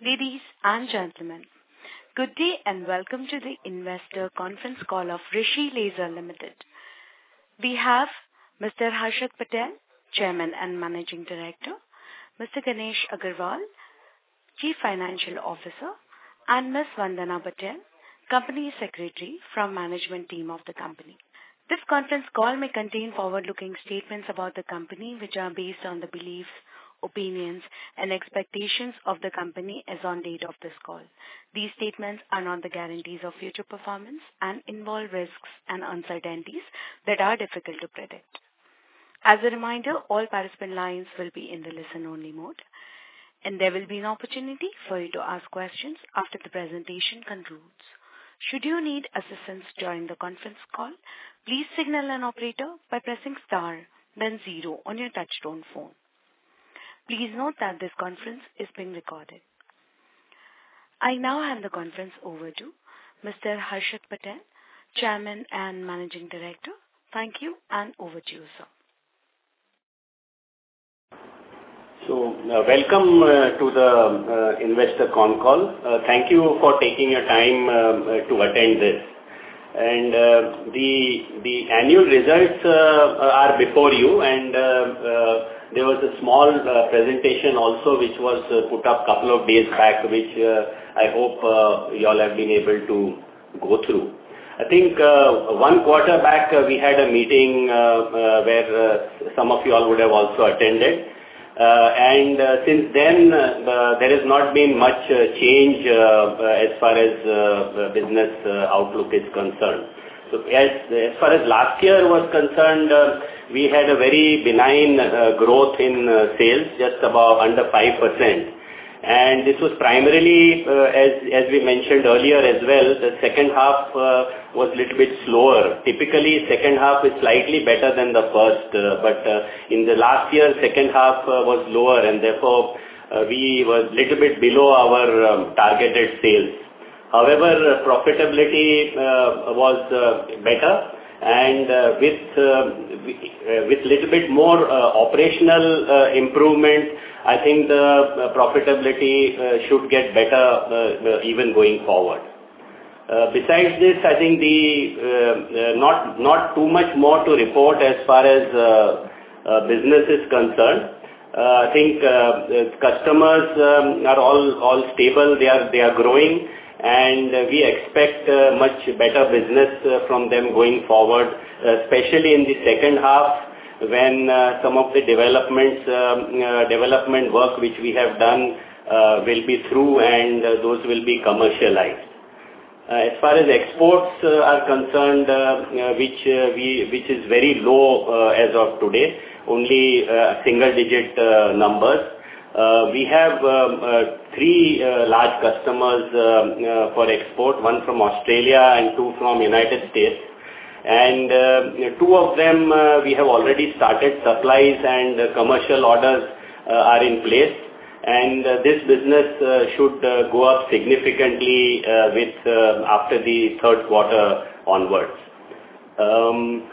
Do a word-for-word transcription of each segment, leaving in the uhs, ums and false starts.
Ladies and gentlemen, good day and welcome to the investor conference call of Rishi Laser Limited. We have Mister Harshit Patel, Chairman and Managing Director, Mister Ganesh Agarwal, Chief Financial Officer, and Miss Vandana Patel, Company Secretary from management team of the company. This conference call may contain forward-looking statements about the company which are based on the beliefs, opinions, and expectations of the company as on date of this call. These statements are not the guarantees of future performance and involve risks and uncertainties that are difficult to predict. As a reminder, all participant lines will be in the listen-only mode, and there will be an opportunity for you to ask questions after the presentation concludes. Should you need assistance during the conference call, please signal an operator by pressing star, then zero on your touchtone phone. Please note that this conference is being recorded. I now hand the conference over to Mister Harshit Patel, Chairman and Managing Director. Thank you, and over to you, sir. So, uh, welcome uh, to the uh, investor con call. Uh, thank you for taking your time uh, to attend this. And uh, the the annual results uh, are before you, and uh, uh, there was a small uh, presentation also which was uh, put up a couple of days back, which uh, I hope uh, you all have been able to go through. I think uh, one quarter back uh, we had a meeting uh, uh, where uh, some of you all would have also attended. Uh, and uh, since then, uh, there has not been much uh, change uh, uh, as far as uh, business uh, outlook is concerned. So as, as far as last year was concerned, uh, we had a very benign uh, growth in uh, sales, just about under five percent. And this was primarily, uh, as, as we mentioned earlier as well, the second half uh, was a little bit slower. Typically, second half is slightly better than the first, uh, but uh, in the last year, second half uh, was lower, and therefore uh, we were a little bit below our um, targeted sales. However, profitability uh, was uh, better, and uh, with uh, with little bit more uh, operational uh, improvement, I think the uh, profitability uh, should get better uh, uh, even going forward. Uh, besides this, I think the uh, uh, not not too much more to report as far as uh, uh, business is concerned. Uh, I think uh, customers um, are all all stable. They are they are growing, and uh, we expect uh, much better business uh, from them going forward, uh, especially in the second half, when uh, some of the developments, um, uh, development work which we have done uh, will be through, and uh, those will be commercialized. Uh, as far as exports uh, are concerned, uh, uh, which uh, we which is very low uh, as of today, only uh, single-digit uh, numbers. Uh, we have um, uh, three uh, large customers uh, uh, for export, one from Australia and two from United States. And uh, two of them uh, we have already started supplies, and uh, commercial orders uh, are in place. And uh, this business uh, should uh, go up significantly uh, with uh, after the third quarter onwards. Um,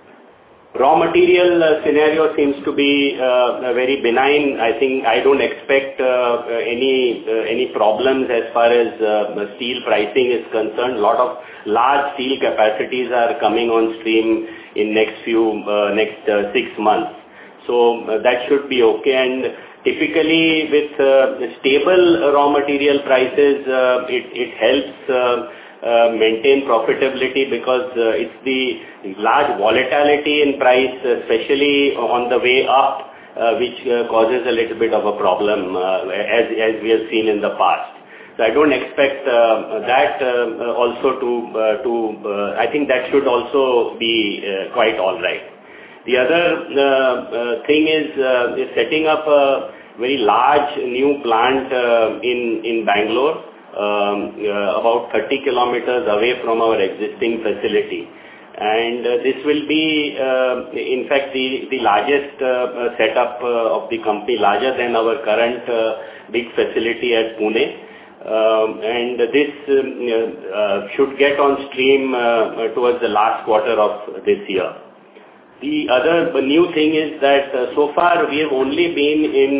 Raw material uh, scenario seems to be uh, very benign. I think I don't expect uh, any uh, any problems as far as uh, steel pricing is concerned. A lot of large steel capacities are coming on stream in next few uh, next uh, six months. So uh, that should be okay. And typically, with uh, stable raw material prices, uh, it it helps Uh, Uh, maintain profitability, because uh, it's the large volatility in price, especially on the way up, uh, which uh, causes a little bit of a problem, uh, as, as we have seen in the past. So I don't expect uh, that uh, also to, uh, to uh, I think that should also be uh, quite all right. The other uh, uh, thing is, uh, is setting up a very large new plant uh, in, in Bangalore, Um, uh, about thirty kilometers away from our existing facility. And uh, this will be, uh, in fact, the, the largest uh, setup uh, of the company, larger than our current uh, big facility at Pune. Um, and this um, uh, should get on stream uh, towards the last quarter of this year. The other new thing is that uh, so far we have only been in uh,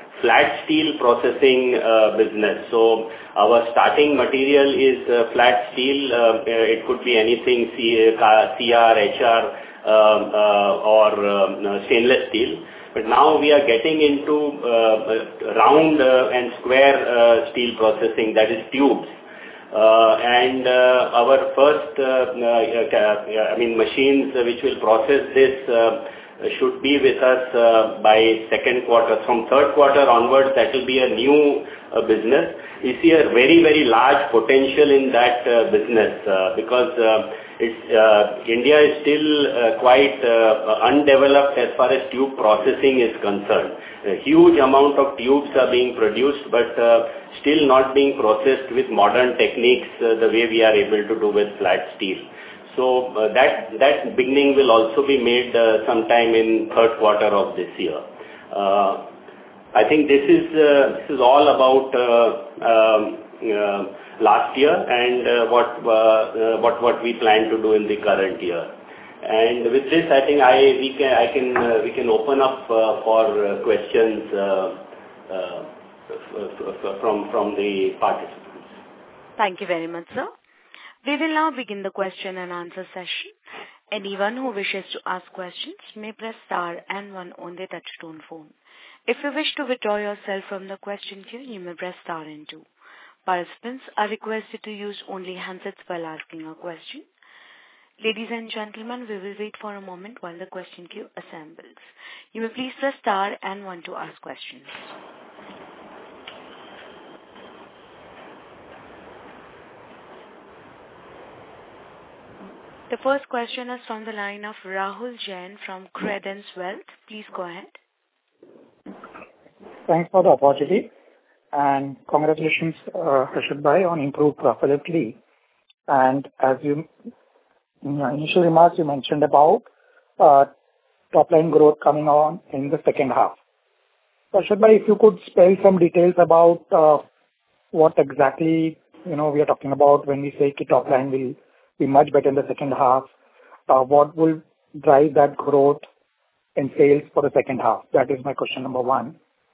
flat steel processing uh, business. So our starting material is uh, flat steel. Uh, it could be anything C R, H R, um, uh, or um, stainless steel. But now we are getting into uh, round uh, and square uh, steel processing, that is tubes. Uh, and uh, our first, uh, uh, I mean, machines which will process this uh, should be with us uh, by second quarter. From third quarter onwards, that will be a new uh, business. We see a very, very large potential in that uh, business uh, because uh, it's, uh, India is still uh, quite uh, undeveloped as far as tube processing is concerned. A huge amount of tubes are being produced, but uh, still not being processed with modern techniques uh, the way we are able to do with flat steel. So uh, that that beginning will also be made uh, sometime in third quarter of this year. Uh, I think this is uh, this is all about uh, um, uh, last year and uh, what uh, uh, what what we plan to do in the current year. And with this, I think I we can I can uh, we can open up uh, for uh, questions uh, uh, from from the participants. Thank you very much, sir. We will now begin the question and answer session. Anyone who wishes to ask questions may press star and one on their touchtone phone. If you wish to withdraw yourself from the question queue, you may press star and two. Participants are requested to use only handsets while asking a question. Ladies and gentlemen, we will wait for a moment while the question queue assembles. You may please press star and one to ask questions. The first question is from the line of Rahul Jain from Credence Wealth. Please go ahead. Thanks for the opportunity and congratulations, uh, Harshad Bhai, on improved profitability. And as you, in your initial remarks, you mentioned about uh, top line growth coming on in the second half. Harshad Bhai, if you could spell some details about uh, what exactly, you know, we are talking about when we say top line will be much better in the second half. Uh, what will drive that growth in sales for the second half? That is my question number one.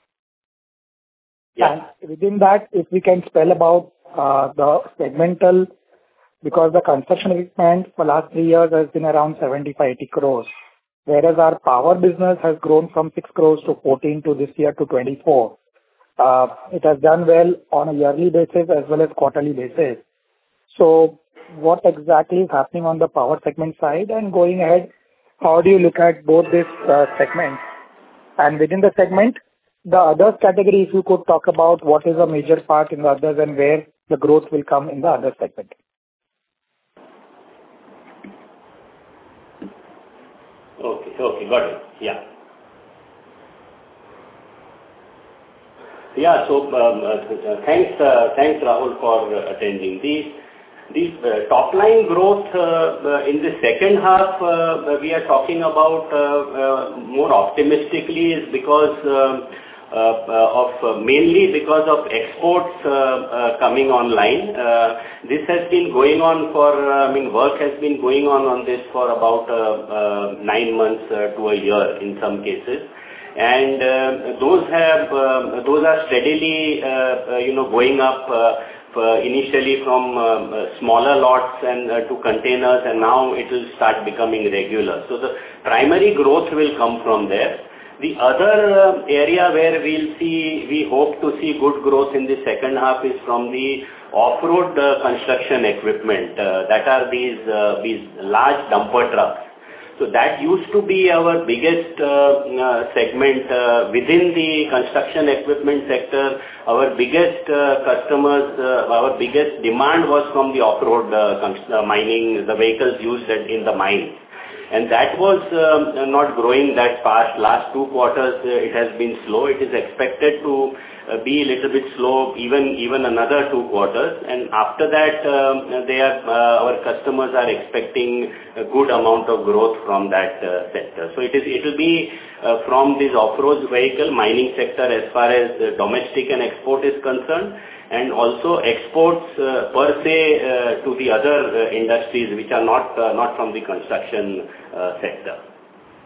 Yeah. And within that, if we can spell about uh, the segmental, because the construction equipment for last three years has been around seventy-five, eighty crores, whereas our power business has grown from six crores to fourteen to this year to twenty-four. Uh, it has done well on a yearly basis as well as quarterly basis. So what exactly is happening on the power segment side, and going ahead, how do you look at both these uh, segments? And within the segment, the others category, if you could talk about what is a major part in the others and where the growth will come in the other segment. Okay, okay, got it. Yeah. Yeah, so um, uh, thanks, uh, thanks Rahul for uh, attending. The, the uh, top line growth uh, uh, in the second half uh, we are talking about uh, uh, more optimistically is because uh, Uh, uh, of uh, mainly because of exports uh, uh, coming online. Uh, this has been going on for, uh, I mean, work has been going on on this for about uh, uh, nine months uh, to a year in some cases. And uh, those have, uh, those are steadily, uh, uh, you know, going up uh, uh, initially from uh, smaller lots and uh, to containers, and now it will start becoming regular. So the primary growth will come from there. The other uh, area where we'll see, we hope to see good growth in the second half is from the off-road uh, construction equipment. Uh, that are these uh, these large dumper trucks. So that used to be our biggest uh, uh, segment uh, within the construction equipment sector. Our biggest uh, customers, uh, our biggest demand was from the off-road uh, mining, the vehicles used in the mines. And that was uh, not growing that fast. Last two quarters, uh, it has been slow. It is expected to uh, be a little bit slow, even even another two quarters. And after that, uh, they are uh, our customers are expecting a good amount of growth from that uh, sector. So it is it will be uh, from this off-road vehicle mining sector as far as uh, domestic and export is concerned, and also exports uh, per se uh, to the other uh, industries which are not uh, not from the construction uh, sector.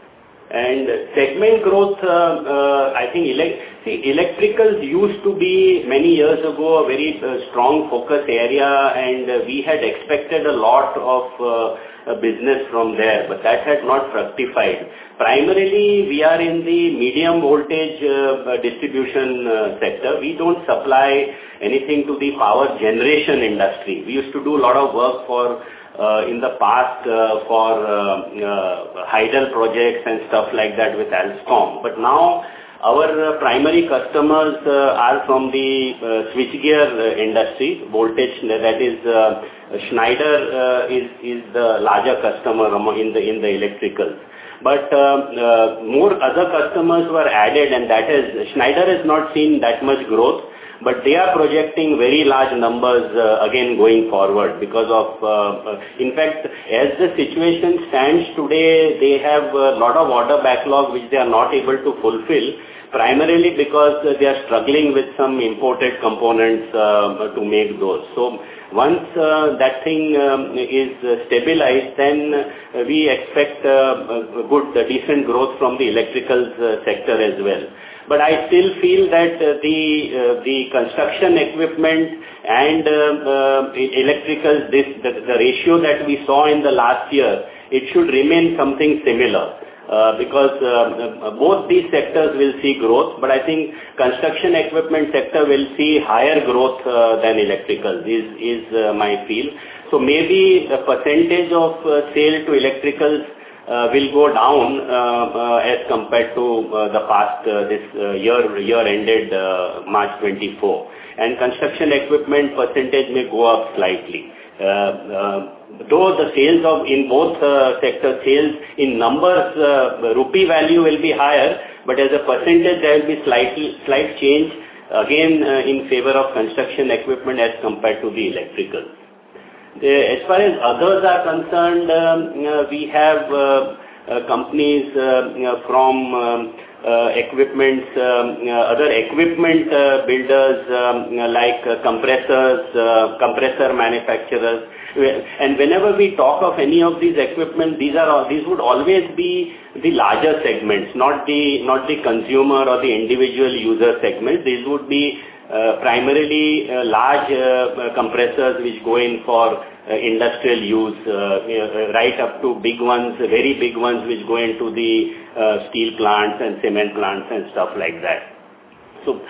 And segment growth, uh, uh, I think elect see, electricals used to be many years ago a very uh, strong focus area, and uh, we had expected a lot of uh, uh, business from there, but that had not fructified. Primarily, we are in the medium voltage uh, distribution uh, sector. We don't supply anything to the power generation industry. We used to do a lot of work for Uh, in the past uh, for uh, uh, hydel projects and stuff like that with Alstom. But now our uh, primary customers uh, are from the uh, switchgear uh, industry, voltage, that is uh, Schneider uh, is, is the larger customer in the, in the electricals. But uh, uh, more other customers were added, and that is, Schneider has not seen that much growth, but they are projecting very large numbers uh, again going forward because of, uh, uh, in fact, as the situation stands today, they have a lot of order backlog which they are not able to fulfill, primarily because uh, they are struggling with some imported components uh, to make those. So once uh, that thing um, is uh, stabilized, then uh, we expect uh, a good, uh, decent growth from the electricals uh, sector as well. But I still feel that uh, the uh, the construction equipment and uh, uh, electricals, this the, the ratio that we saw in the last year, it should remain something similar. Uh, because uh, both these sectors will see growth, but I think construction equipment sector will see higher growth uh, than electricals is, is uh, my feel. So maybe the percentage of uh, sale to electricals uh, will go down uh, uh, as compared to uh, the past uh, this uh, year, year ended uh, March twenty-four. And construction equipment percentage may go up slightly. Uh, uh, though the sales of in both uh, sector sales in numbers, uh, rupee value will be higher, but as a percentage there will be slightly slight change again uh, in favor of construction equipment as compared to the electrical. The, as far as others are concerned, um, uh, we have uh, uh, companies uh, you know, from um, uh, equipment, um, uh, other equipment uh, builders um, you know, like uh, compressors, uh, compressor manufacturers. And whenever we talk of any of these equipment, these are all, these would always be the larger segments, not the not the consumer or the individual user segments. These would be uh, primarily uh, large uh, compressors which go in for uh, industrial use, uh, uh, right up to big ones, very big ones which go into the uh, steel plants and cement plants and stuff like that. So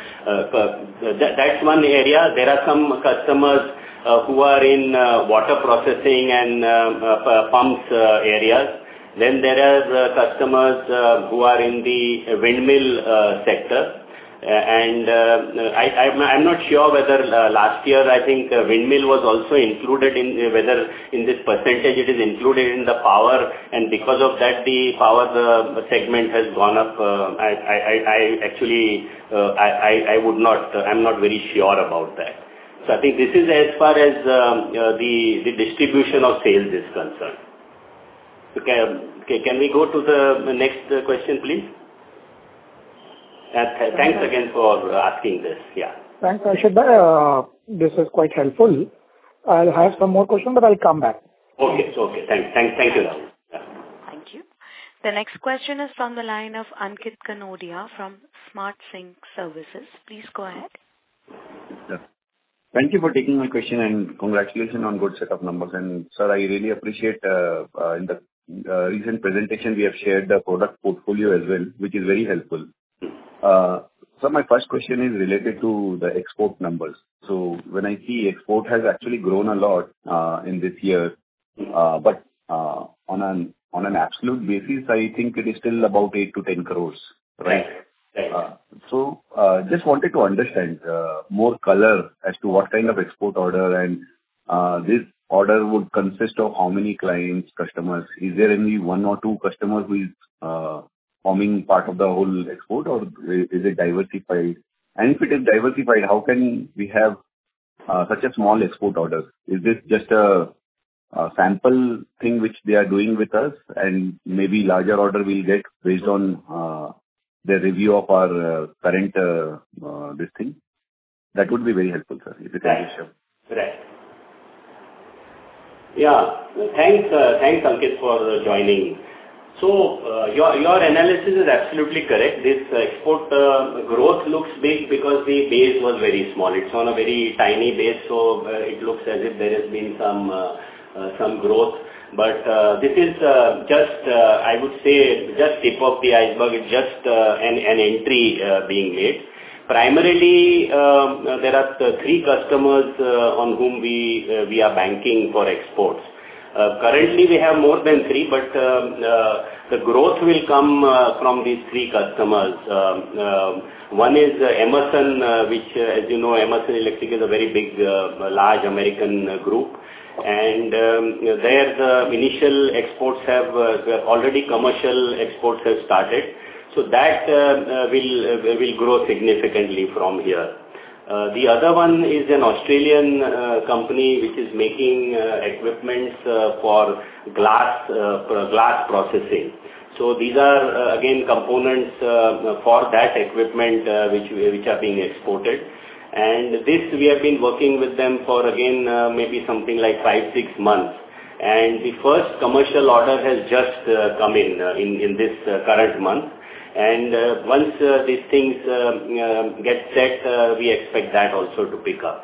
uh, that, that's one area. There are some customers Uh, who are in uh, water processing and uh, uh, pumps uh, areas. Then there are uh, customers uh, who are in the windmill uh, sector. Uh, and uh, I, I'm, I'm not sure whether uh, last year I think uh, windmill was also included in uh, whether in this percentage it is included in the power, and because of that the power uh, segment has gone up. Uh, I, I, I actually uh, I, I, I would not, uh, I'm not very sure about that. So I think this is as far as um, uh, the, the distribution of sales is concerned. Okay, okay, can we go to the next uh, question, please? Uh, th thanks again for asking this. Yeah. Thanks, Harshad. Uh, this is quite helpful. I'll have some more questions, but I'll come back. Okay, so okay. Thanks, thanks, thank you, Rahul. Yeah. Thank you. The next question is from the line of Ankit Kanodia from Smart Sync Services. Please go ahead. Yeah. Thank you for taking my question, and congratulations on good set of numbers. And sir, I really appreciate uh, uh, in the uh, recent presentation we have shared the product portfolio as well, which is very helpful. Uh, so my first question is related to the export numbers. So when I see export has actually grown a lot uh, in this year, uh, but uh, on an on an absolute basis, I think it is still about eight to ten crores, right? Uh, so, uh, just wanted to understand uh, more color as to what kind of export order, and uh, this order would consist of how many clients, customers. Is there only one or two customers who is uh, forming part of the whole export, or is it diversified? And if it is diversified, how can we have uh, such a small export order? Is this just a, a sample thing which they are doing with us, and maybe larger order we'll get based on uh, the review of our uh, current uh, uh, this thing? That would be very helpful, sir, if you can share. Right. Yeah. Thanks, uh, thanks, Ankit, for joining. So uh, your your analysis is absolutely correct. This uh, export uh, growth looks big because the base was very small. It's on a very tiny base, so uh, it looks as if there has been some uh, uh, some growth. But uh, this is uh, just, uh, I would say, just tip of the iceberg. It's just uh, an an entry uh, being made. Primarily, um, there are three customers uh, on whom we uh, we are banking for exports. Uh, currently, we have more than three, but um, uh, the growth will come uh, from these three customers. Um, uh, one is uh, Emerson, uh, which, uh, as you know, Emerson Electric is a very big, uh, large American uh, group. And um, there the initial exports have uh, already commercial exports have started. So that uh, uh, will uh, will grow significantly from here. Uh, the other one is an Australian uh, company which is making uh, equipments uh, for glass uh, glass processing. So these are uh, again components uh, for that equipment uh, which which are being exported. And this we have been working with them for again uh, maybe something like five six months. And the first commercial order has just uh, come in uh, in in this uh, current month. And uh, once uh, these things uh, uh, get set, uh, we expect that also to pick up.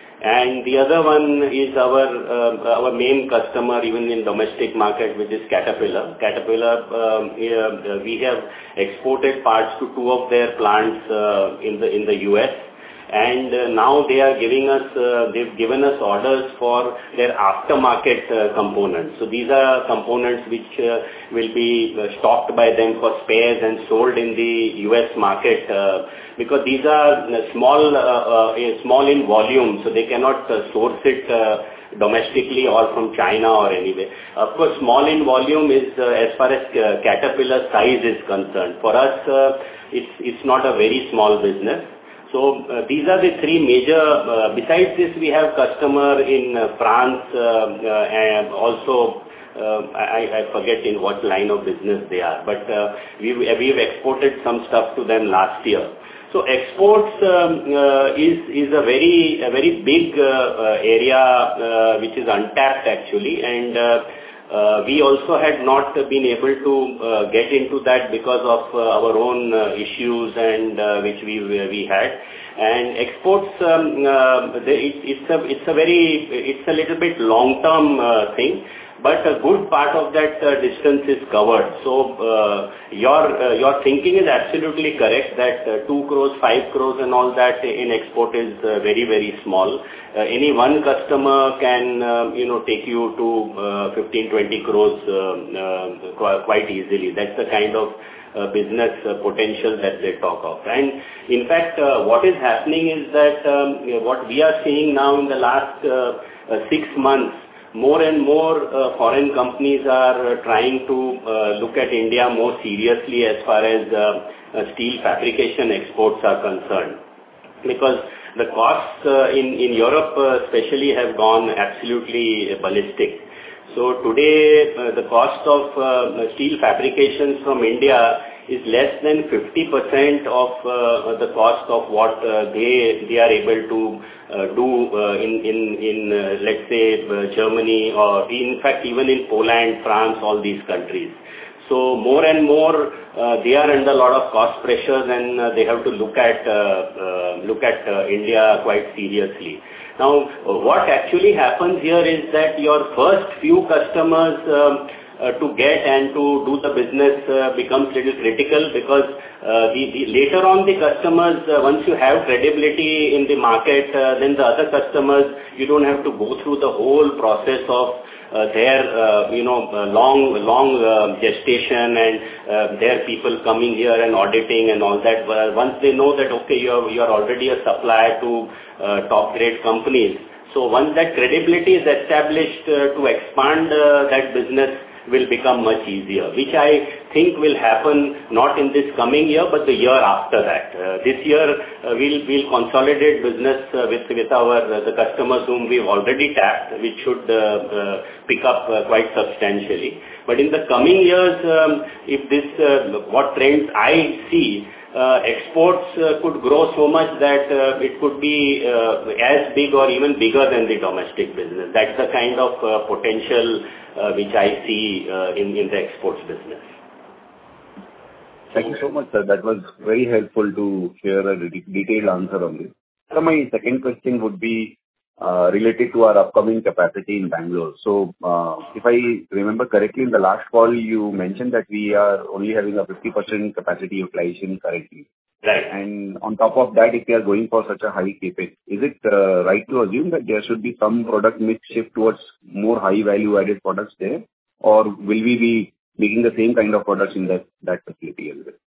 And the other one is our uh, our main customer even in domestic market, which is Caterpillar. Caterpillar, um, uh, we have exported parts to two of their plants uh, in the in the U S. And uh, now they are giving us, uh, they've given us orders for their aftermarket uh, components. So these are components which uh, will be uh, stocked by them for spares and sold in the U S market uh, because these are small, uh, uh, small in volume, so they cannot uh, source it uh, domestically or from China or anywhere. Of course, small in volume is uh, as far as uh, Caterpillar size is concerned. For us, uh, it's it's not a very small business. So uh, these are the three major, uh, besides this we have customer in uh, France uh, uh, and also, uh, I, I forget in what line of business they are, but uh, we've, we've exported some stuff to them last year. So exports um, uh, is, is a very, a very big uh, uh, area uh, which is untapped actually, and uh, Uh, we also had not been able to uh, get into that because of uh, our own uh, issues and uh, which we we had. And exports, um, uh, the, it, it's a it's a very it's a little bit long term uh, thing, but a good part of that uh, distance is covered. So uh, your uh, your thinking is absolutely correct that uh, two crores, five crores, and all that in export is uh, very very small. Uh, any one customer can, uh, you know, take you to uh, fifteen, twenty crores uh, uh, quite easily. That's the kind of uh, business uh, potential that they talk of. And in fact, uh, what is happening is that um, what we are seeing now in the last uh, uh, six months, more and more uh, foreign companies are uh, trying to uh, look at India more seriously as far as uh, uh, steel fabrication exports are concerned. Because the costs uh, in, in Europe uh, especially have gone absolutely ballistic. So today uh, the cost of uh, steel fabrications from India is less than fifty percent of uh, the cost of what uh, they they are able to uh, do uh, in, in, in uh, let's say uh, Germany or in fact even in Poland, France, all these countries. So more and more uh, they are under a lot of cost pressures and uh, they have to look at uh, uh, look at uh, India quite seriously. Now, what actually happens here is that your first few customers um, uh, to get and to do the business uh, becomes little critical because uh, the, the later on the customers, uh, once you have credibility in the market, uh, then the other customers, you don't have to go through the whole process of Uh, their, uh, you know, uh, long, long uh, gestation and uh, their people coming here and auditing and all that. Uh, once they know that, okay, you are, you are already a supplier to uh, top grade companies. So once that credibility is established uh, to expand uh, that business will become much easier, which I think will happen not in this coming year, but the year after that. Uh, this year, uh, we'll, we'll consolidate business uh, with, with our, uh, the customers whom we've already tapped, which should uh, uh, pick up uh, quite substantially. But in the coming years, um, if this, uh, what trends I see, uh, exports uh, could grow so much that uh, it could be uh, as big or even bigger than the domestic business. That's the kind of uh, potential Uh, which I see uh, in, in the exports business. Thank you so much, sir. That was very helpful to share a de- detailed answer on this. So my second question would be uh, related to our upcoming capacity in Bangalore. So uh, if I remember correctly, in the last call, you mentioned that we are only having a fifty percent capacity utilization currently. Right. And on top of that, if we are going for such a high CapEx, is it uh, right to assume that there should be some product mix shift towards more high value added products there? Or will we be making the same kind of products in that, that facility as well?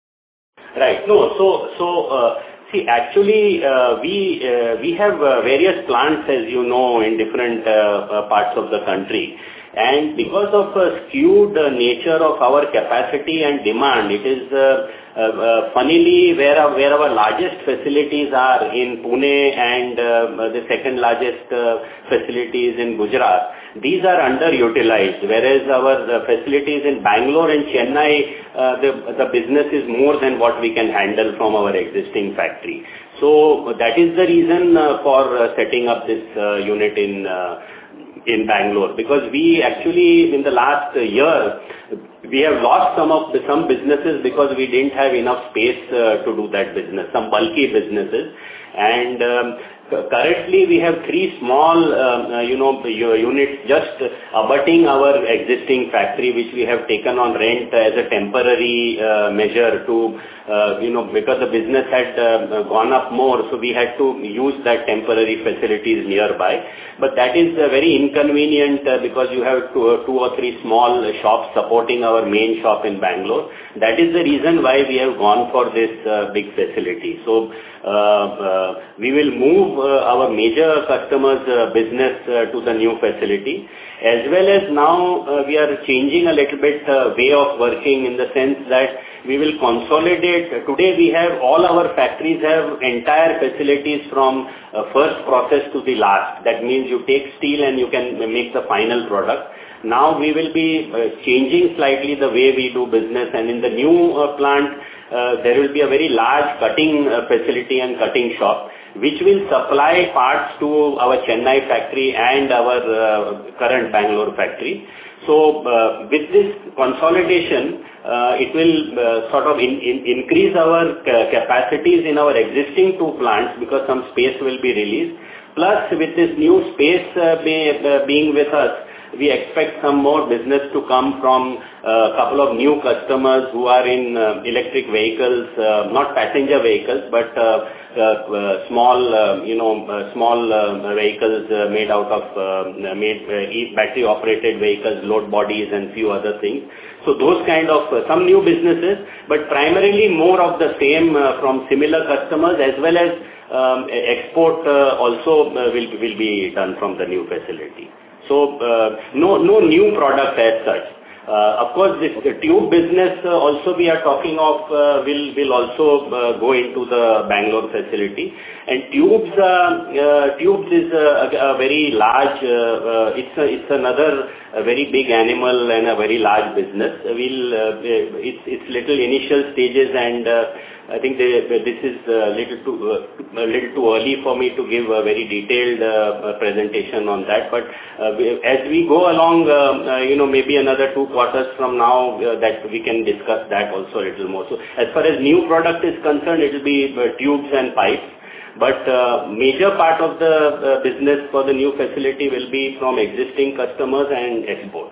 Right. No, so, so, uh, see, actually, uh, we, uh, we have uh, various plants, as you know, in different uh, uh, parts of the country. And because of uh, skewed uh, nature of our capacity and demand, it is uh, uh, uh, funnily where our, where our largest facilities are in Pune and uh, the second largest uh, facilities in Gujarat. These are underutilized, whereas our uh, facilities in Bangalore and Chennai, uh, the, the business is more than what we can handle from our existing factory. So that is the reason uh, for uh, setting up this uh, unit in uh, in Bangalore, because we actually in the last year we have lost some of the, some businesses because we didn't have enough space uh, to do that business, some bulky businesses. And um, currently we have three small um, uh, you know units just abutting our existing factory, which we have taken on rent as a temporary uh, measure to uh, you know because the business had uh, gone up more, so we had to use that temporary facilities nearby. But that is uh, very inconvenient uh, because you have two, uh, two or three small shops supporting our main shop in Bangalore. That is the reason why we have gone for this uh, big facility. So uh, uh, we will move uh, our major customers' uh, business uh, to the new facility, as well as now uh, we are changing a little bit uh, way of working, in the sense that we will consolidate. Today we have all our factories have entire facilities from uh, first process to the last. That means you take steel and you can make the final product. Now we will be uh, changing slightly the way we do business, and in the new uh, plant uh, there will be a very large cutting uh, facility and cutting shop, which will supply parts to our Chennai factory and our uh, current Bangalore factory. So uh, with this consolidation, uh, it will uh, sort of in, in increase our ca capacities in our existing two plants, because some space will be released. Plus, with this new space uh, be, uh, being with us, we expect some more business to come from a couple of new customers who are in uh, electric vehicles, uh, not passenger vehicles, but uh, uh, uh, small, uh, you know, uh, small uh, vehicles uh, made out of uh, made uh, battery operated vehicles, load bodies, and few other things. So those kind of uh, some new businesses, but primarily more of the same uh, from similar customers, as well as um, export uh, also uh, will will be done from the new facility. So, uh, no no new product as such. Uh, of course, this the tube business uh, also we are talking of uh, will will also uh, go into the Bangalore facility. And tubes uh, uh, tubes is a, a very large. Uh, uh, it's a, it's another a very big animal and a very large business. We'll uh, it's it's little initial stages, and uh, I think they, this is a little too uh, a little too early for me to give a very detailed uh, presentation on that. But uh, we, as we go along, uh, uh, you know, maybe another two quarters from now, uh, that we can discuss that also a little more. So as far as new product is concerned, it will be uh, tubes and pipes. But uh, major part of the uh, business for the new facility will be from existing customers and export.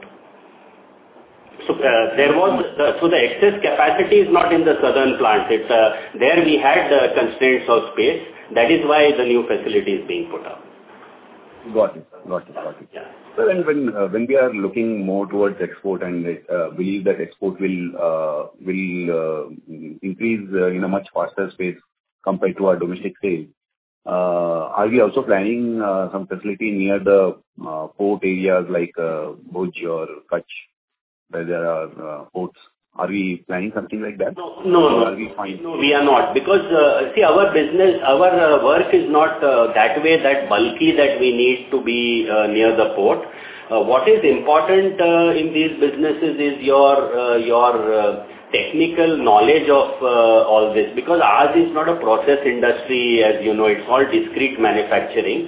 So uh, there was the, so the excess capacity is not in the southern plant. It's uh, there we had uh, constraints of space. That is why the new facility is being put up. Got it. Got it. Got it. Yeah. So and when uh, when we are looking more towards export and uh, believe that export will uh, will uh, increase uh, in a much faster space compared to our domestic sales, uh, are we also planning uh, some facility near the uh, port areas like uh, Bhuj or Kutch, where there are uh, ports? Are we planning something like that? No, no, no. Are we fine? No, we are not, because uh, see, our business, our uh, work is not uh, that way, that bulky that we need to be uh, near the port. Uh, what is important uh, in these businesses is your uh, your uh, technical knowledge of uh, all this, because ours is not a process industry, as you know, it's all discrete manufacturing.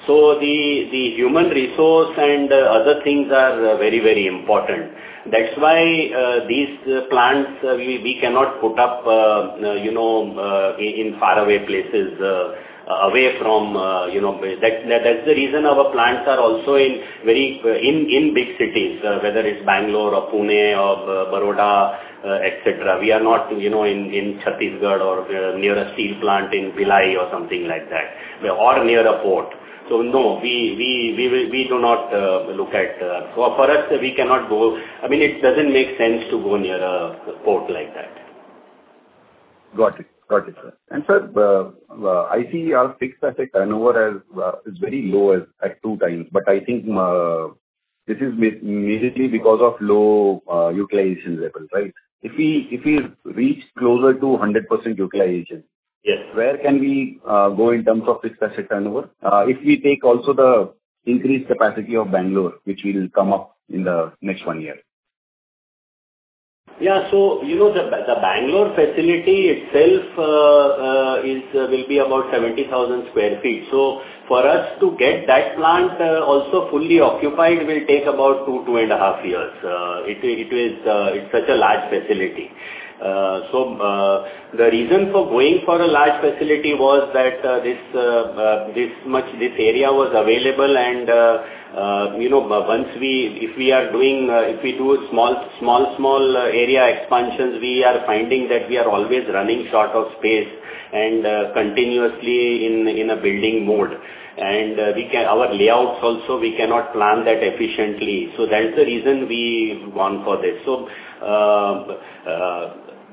So the, the human resource and uh, other things are uh, very, very important. That's why uh, these uh, plants uh, we, we cannot put up, uh, uh, you know, uh, in, in faraway places, uh, away from, uh, you know, that, that that's the reason our plants are also in very, uh, in, in big cities, uh, whether it's Bangalore or Pune or uh, Baroda, uh, et cetera. We are not, you know, in, in Chhattisgarh or uh, near a steel plant in Bhilai or something like that, or near a port. So no, we we we we do not uh, look at. Uh, so for us, we cannot go. I mean, it doesn't make sense to go near a port like that. Got it, got it, sir. And sir, uh, uh, I see our fixed asset turnover as uh, is very low as at two times. But I think uh, this is immediately because of low uh, utilization level, right? If we if we reach closer to one hundred percent utilization. Yes. Where can we uh, go in terms of fixed asset turnover? Uh, if we take also the increased capacity of Bangalore, which will come up in the next one year. Yeah, so you know the the Bangalore facility itself uh, uh, is uh, will be about seventy thousand square feet. So for us to get that plant uh, also fully occupied will take about two two and a half years. Uh, it it is uh, it's such a large facility. Uh, so uh, the reason for going for a large facility was that uh, this uh, uh, this much this area was available, and uh, uh, you know once we if we are doing uh, if we do small small small uh, area expansions, we are finding that we are always running short of space and uh, continuously in in a building mode. And uh, we can, our layouts also, we cannot plan that efficiently. So that's the reason we gone for this. So, uh, uh,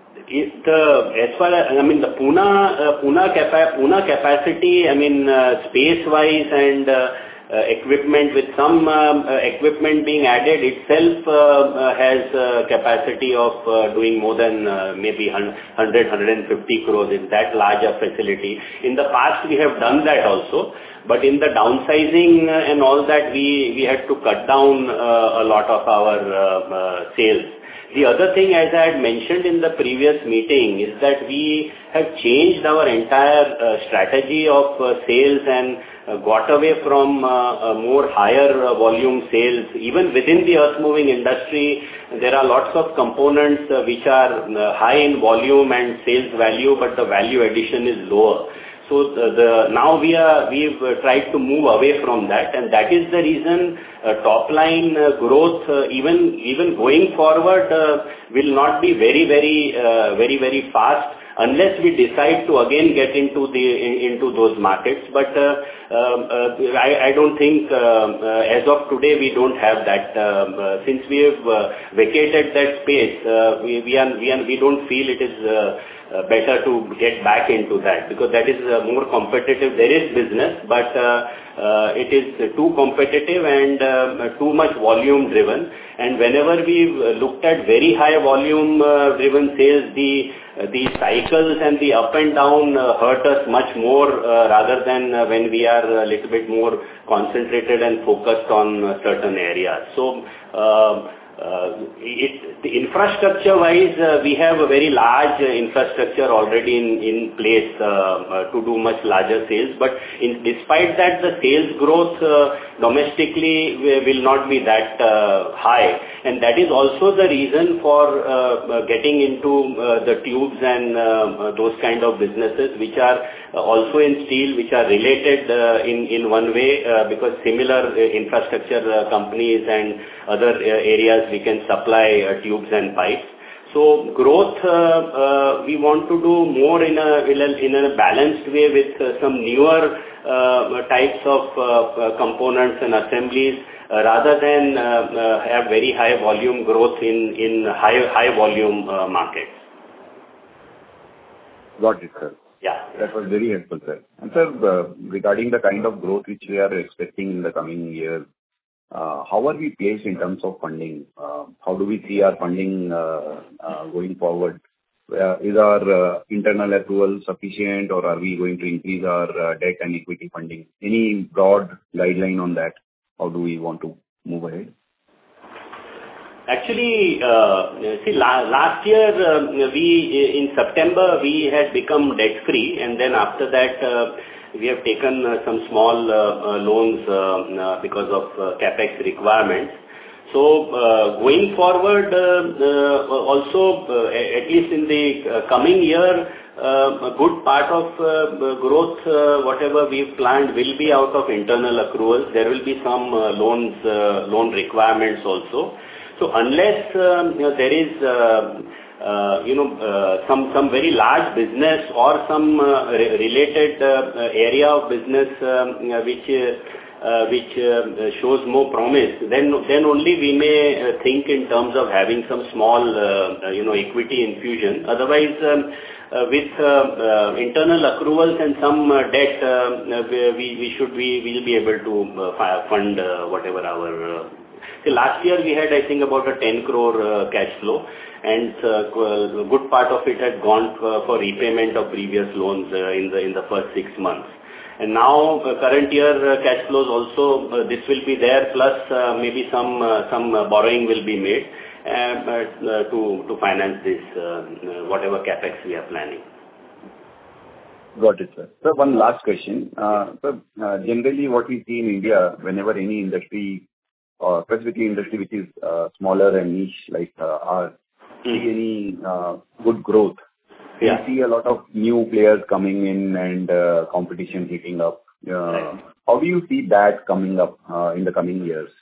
it, uh, as far as, I mean, the Pune, uh, Pune, capa Pune capacity, I mean, uh, space-wise and uh, uh, equipment, with some um, uh, equipment being added itself uh, uh, has uh, capacity of uh, doing more than uh, maybe one hundred, one hundred fifty crores in that larger facility. In the past, we have done that also. But in the downsizing and all that, we, we had to cut down uh, a lot of our uh, uh, sales. The other thing, as I had mentioned in the previous meeting, is that we have changed our entire uh, strategy of uh, sales and uh, got away from uh, uh, more higher uh, volume sales. Even within the earth-moving industry, there are lots of components uh, which are uh, high in volume and sales value, but the value addition is lower. So the, the now we are we've uh, tried to move away from that, and that is the reason uh, top line uh, growth uh, even even going forward uh, will not be very very uh, very very fast unless we decide to again get into the in, into those markets. But uh, uh, I, I don't think uh, uh, as of today we don't have that. Uh, uh, since we have uh, vacated that space, uh, we we are we are we don't feel it is. Uh, Uh, better to get back into that, because that is uh, more competitive. There is business, but uh, uh, it is too competitive and uh, too much volume driven. And whenever we've looked at very high volume uh, driven sales, the uh, the cycles and the up and down uh, hurt us much more uh, rather than uh, when we are a little bit more concentrated and focused on uh, certain areas. So uh, Uh, it, the infrastructure-wise, uh, we have a very large uh, infrastructure already in, in place uh, uh, to do much larger sales. But in, despite that, the sales growth uh, domestically will not be that uh, high. And that is also the reason for uh, getting into uh, the tubes and uh, those kind of businesses, which are also in steel, which are related uh, in, in one way, uh, because similar uh, infrastructure uh, companies and other uh, areas we can supply uh, tubes and pipes. So growth, uh, uh, we want to do more in a, in a, in a balanced way with uh, some newer uh, types of uh, components and assemblies, uh, rather than uh, uh, have very high volume growth in, in high, high volume uh, markets. Got it, sir. Yeah. That was very helpful, sir. And sir, uh, regarding the kind of growth which we are expecting in the coming years, Uh, how are we placed in terms of funding? Uh, how do we see our funding uh, uh, going forward? Uh, is our uh, internal approval sufficient, or are we going to increase our uh, debt and equity funding? Any broad guideline on that? How do we want to move ahead? Actually, uh, see, la last year, uh, we in September, we had become debt-free, and then after that, uh, we have taken uh, some small uh, uh, loans uh, uh, because of uh, capex requirements. So uh, going forward, uh, uh, also uh, at least in the uh, coming year, uh, a good part of uh, growth, uh, whatever we've planned, will be out of internal accruals. There will be some uh, loans, uh, loan requirements also. So unless um, you know, there is uh, uh, you know uh, some some very large business or some uh, re related uh, area of business um, which uh, Uh, which uh, shows more promise, then then only we may uh, think in terms of having some small, uh, uh, you know, equity infusion. Otherwise, um, uh, with uh, uh, internal accruals and some uh, debt, uh, we we should we will be able to uh, fund uh, whatever our. Uh, see, last year we had, I think, about a ten crore uh, cash flow, and uh, a good part of it had gone for, for repayment of previous loans uh, in the in the first six months. And now, uh, current year uh, cash flows also, uh, this will be there, plus uh, maybe some uh, some uh, borrowing will be made uh, uh, to to finance this uh, uh, whatever capex we are planning. Got it, sir. So one last question. Uh, so uh, generally, what we see in India, whenever any industry, or specifically industry which is uh, smaller and niche, like uh, our, mm. see any uh, good growth. Yeah. We see a lot of new players coming in and uh, competition heating up. Uh, right. How do you see that coming up uh, in the coming years?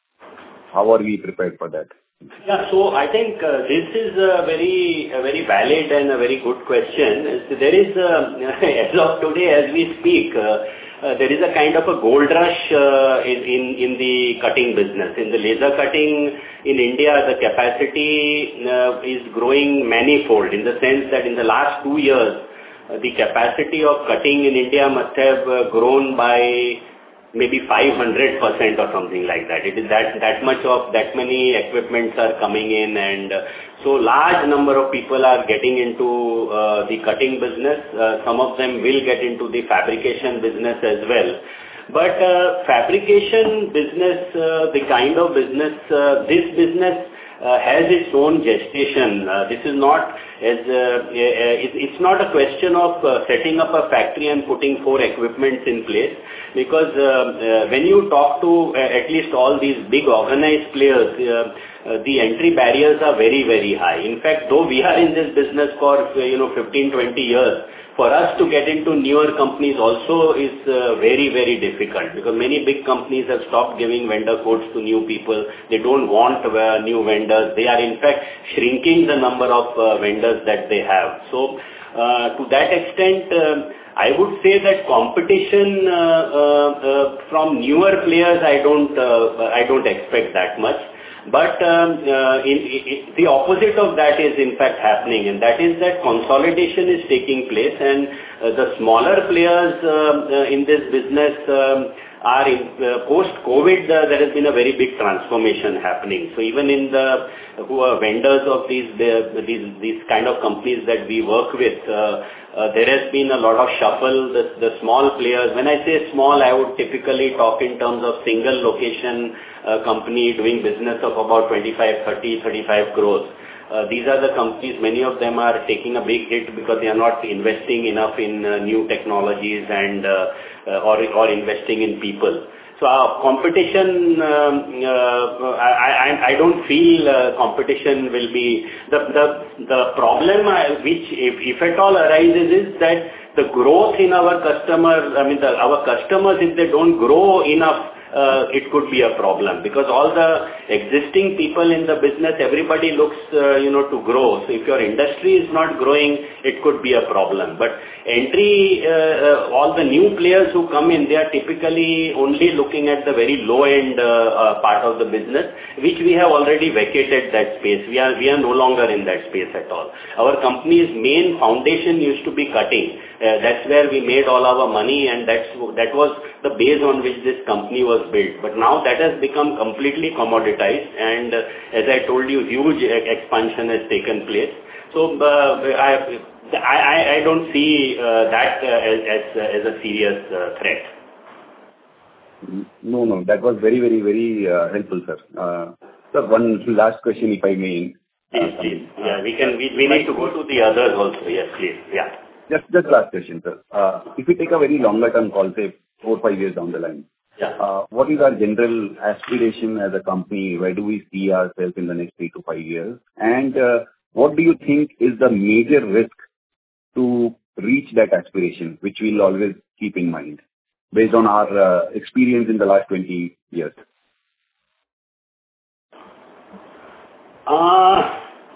How are we prepared for that? Yeah, so I think uh, this is a very, a very valid and a very good question. There is, uh, as of today, as we speak, uh, uh, there is a kind of a gold rush uh, in, in, in the cutting business. In the laser cutting in India, the capacity uh, is growing manifold, in the sense that in the last two years, uh, the capacity of cutting in India must have uh, grown by maybe five hundred percent or something like that. It is that, that much of, that many equipments are coming in, and uh, so large number of people are getting into uh, the cutting business. Uh, some of them will get into the fabrication business as well. But uh, fabrication business, uh, the kind of business, uh, this business uh, has its own gestation. Uh, this is not as uh, it, it's not a question of uh, setting up a factory and putting four equipments in place, because uh, uh, when you talk to uh, at least all these big organized players, uh, uh, the entry barriers are very, very high. In fact, though we are in this business for uh, you know fifteen, twenty years, for us to get into newer companies also is uh, very, very difficult, because many big companies have stopped giving vendor codes to new people. They don't want uh, new vendors. They are in fact shrinking the number of uh, vendors that they have. So uh, to that extent, uh, I would say that competition uh, uh, uh, from newer players, I don't, uh, I don't expect that much. But um, uh, in, in, the opposite of that is in fact happening, and that is that consolidation is taking place, and uh, the smaller players uh, uh, in this business um, are in uh, post-COVID, uh, there has been a very big transformation happening. So even in the who are vendors of these the, these these kind of companies that we work with, uh, uh, there has been a lot of shuffle. The, the small players, when I say small, I would typically talk in terms of single location uh, company doing business of about twenty-five, thirty, thirty-five crores. Uh, these are the companies, many of them are taking a big hit because they are not investing enough in uh, new technologies and uh, uh, or, or investing in people. So our competition, um, uh, I, I, I don't feel uh, competition will be, the, the, the problem which if, if at all arises is that the growth in our customers, I mean the, our customers, if they don't grow enough, Uh, it could be a problem, because all the existing people in the business, everybody looks, uh, you know, to grow. So if your industry is not growing, it could be a problem. But entry, uh, uh, all the new players who come in, they are typically only looking at the very low end uh, uh, part of the business, which we have already vacated that space. We are, we are no longer in that space at all. Our company's main foundation used to be cutting. Uh, that's where we made all our money, and that's, that was the base on which this company was built. But now that has become completely commoditized, and uh, as I told you, huge expansion has taken place. So uh, I, I, I don't see uh, that uh, as, as, uh, as a serious uh, threat. No, no, that was very, very, very uh, helpful, sir. Uh, sir, one last question, if I may. Please, please. Yeah, we can. We, we need to go to the others also. Yes, please. Yeah. Just just last question, sir. Uh, If we take a very longer term call, say four, five years down the line, Yeah. uh, what is our general aspiration as a company? Where do we see ourselves in the next three to five years? And uh, what do you think is the major risk to reach that aspiration, which we'll always keep in mind based on our uh, experience in the last twenty years? Uh,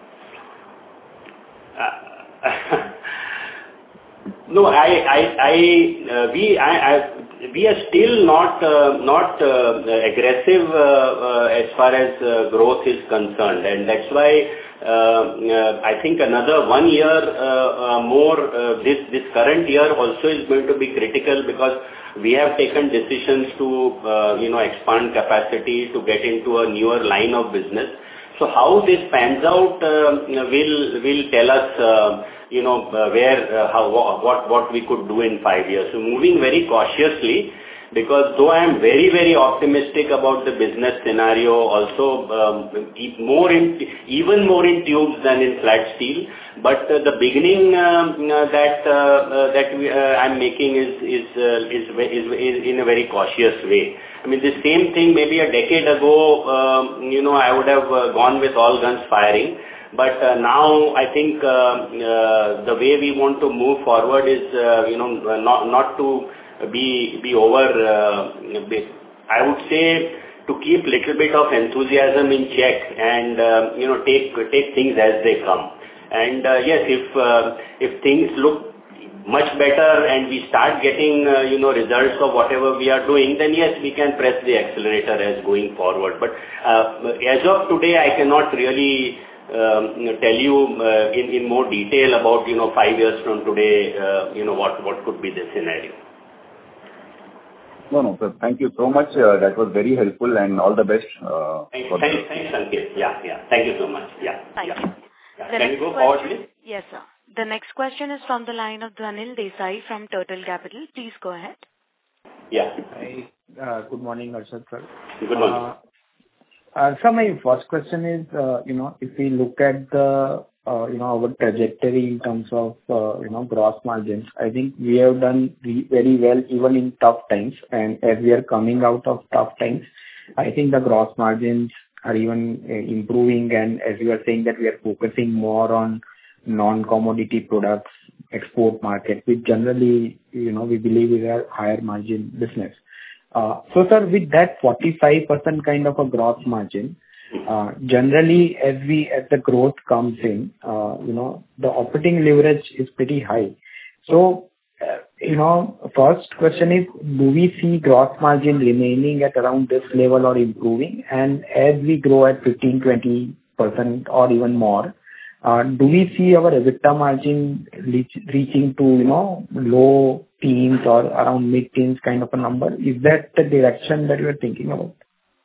no, I, I, I, uh, we, I, I, we are still not, uh, not uh, aggressive uh, uh, as far as uh, growth is concerned, and that's why uh, uh, I think another one year uh, uh, more. Uh, this this current year also is going to be critical because we have taken decisions to uh, you know expand capacity to get into a newer line of business. So how this pans out uh, will will tell us, uh, you know, uh, where, uh, how, what, what we could do in five years. So moving very cautiously, because though I am very, very optimistic about the business scenario, also um, more in, even more in tubes than in flat steel, but uh, the beginning um, uh, that uh, uh, that we, uh, I'm making is is, uh, is is is in a very cautious way. I mean, the same thing maybe a decade ago, um, you know, I would have uh, gone with all guns firing. But uh, now I think uh, uh, the way we want to move forward is, uh, you know, not not to be be over. Uh, be, I would say to keep little bit of enthusiasm in check and uh, you know take take things as they come. And uh, yes, if uh, if things look much better and we start getting, uh, you know, results of whatever we are doing, then yes, we can press the accelerator as going forward. But uh, as of today, I cannot really um, tell you uh, in, in more detail about, you know, five years from today, uh, you know, what, what could be the scenario. No, no, sir. Thank you so much. Uh, that was very helpful and all the best. Uh, thanks, thanks, thanks, Sanket. Yeah, yeah. Thank you so much. Yeah. Thank yeah. you. Yeah. Can we go forward, please? Yes, sir. The next question is from the line of Dhanil Desai from Turtle Capital. Please go ahead. Yeah. Hi. Uh, good morning, Arshad sir. Good morning. Uh, uh, so my first question is, uh, you know, if we look at the, uh, you know, our trajectory in terms of, uh, you know, gross margins, I think we have done re- very well even in tough times. And as we are coming out of tough times, I think the gross margins are even uh, improving. And as you are saying that we are focusing more on non-commodity products, export market, which generally, you know, we believe is a higher margin business. Uh, so, sir, with that forty-five percent kind of a gross margin, uh, generally, as we as the growth comes in, uh, you know, the operating leverage is pretty high. So, uh, you know, first question is, do we see gross margin remaining at around this level or improving? And as we grow at fifteen, twenty percent or even more, Uh, do we see our EBITDA margin reach, reaching to, you know, low teens or around mid-teens kind of a number? Is that the direction that you are thinking about?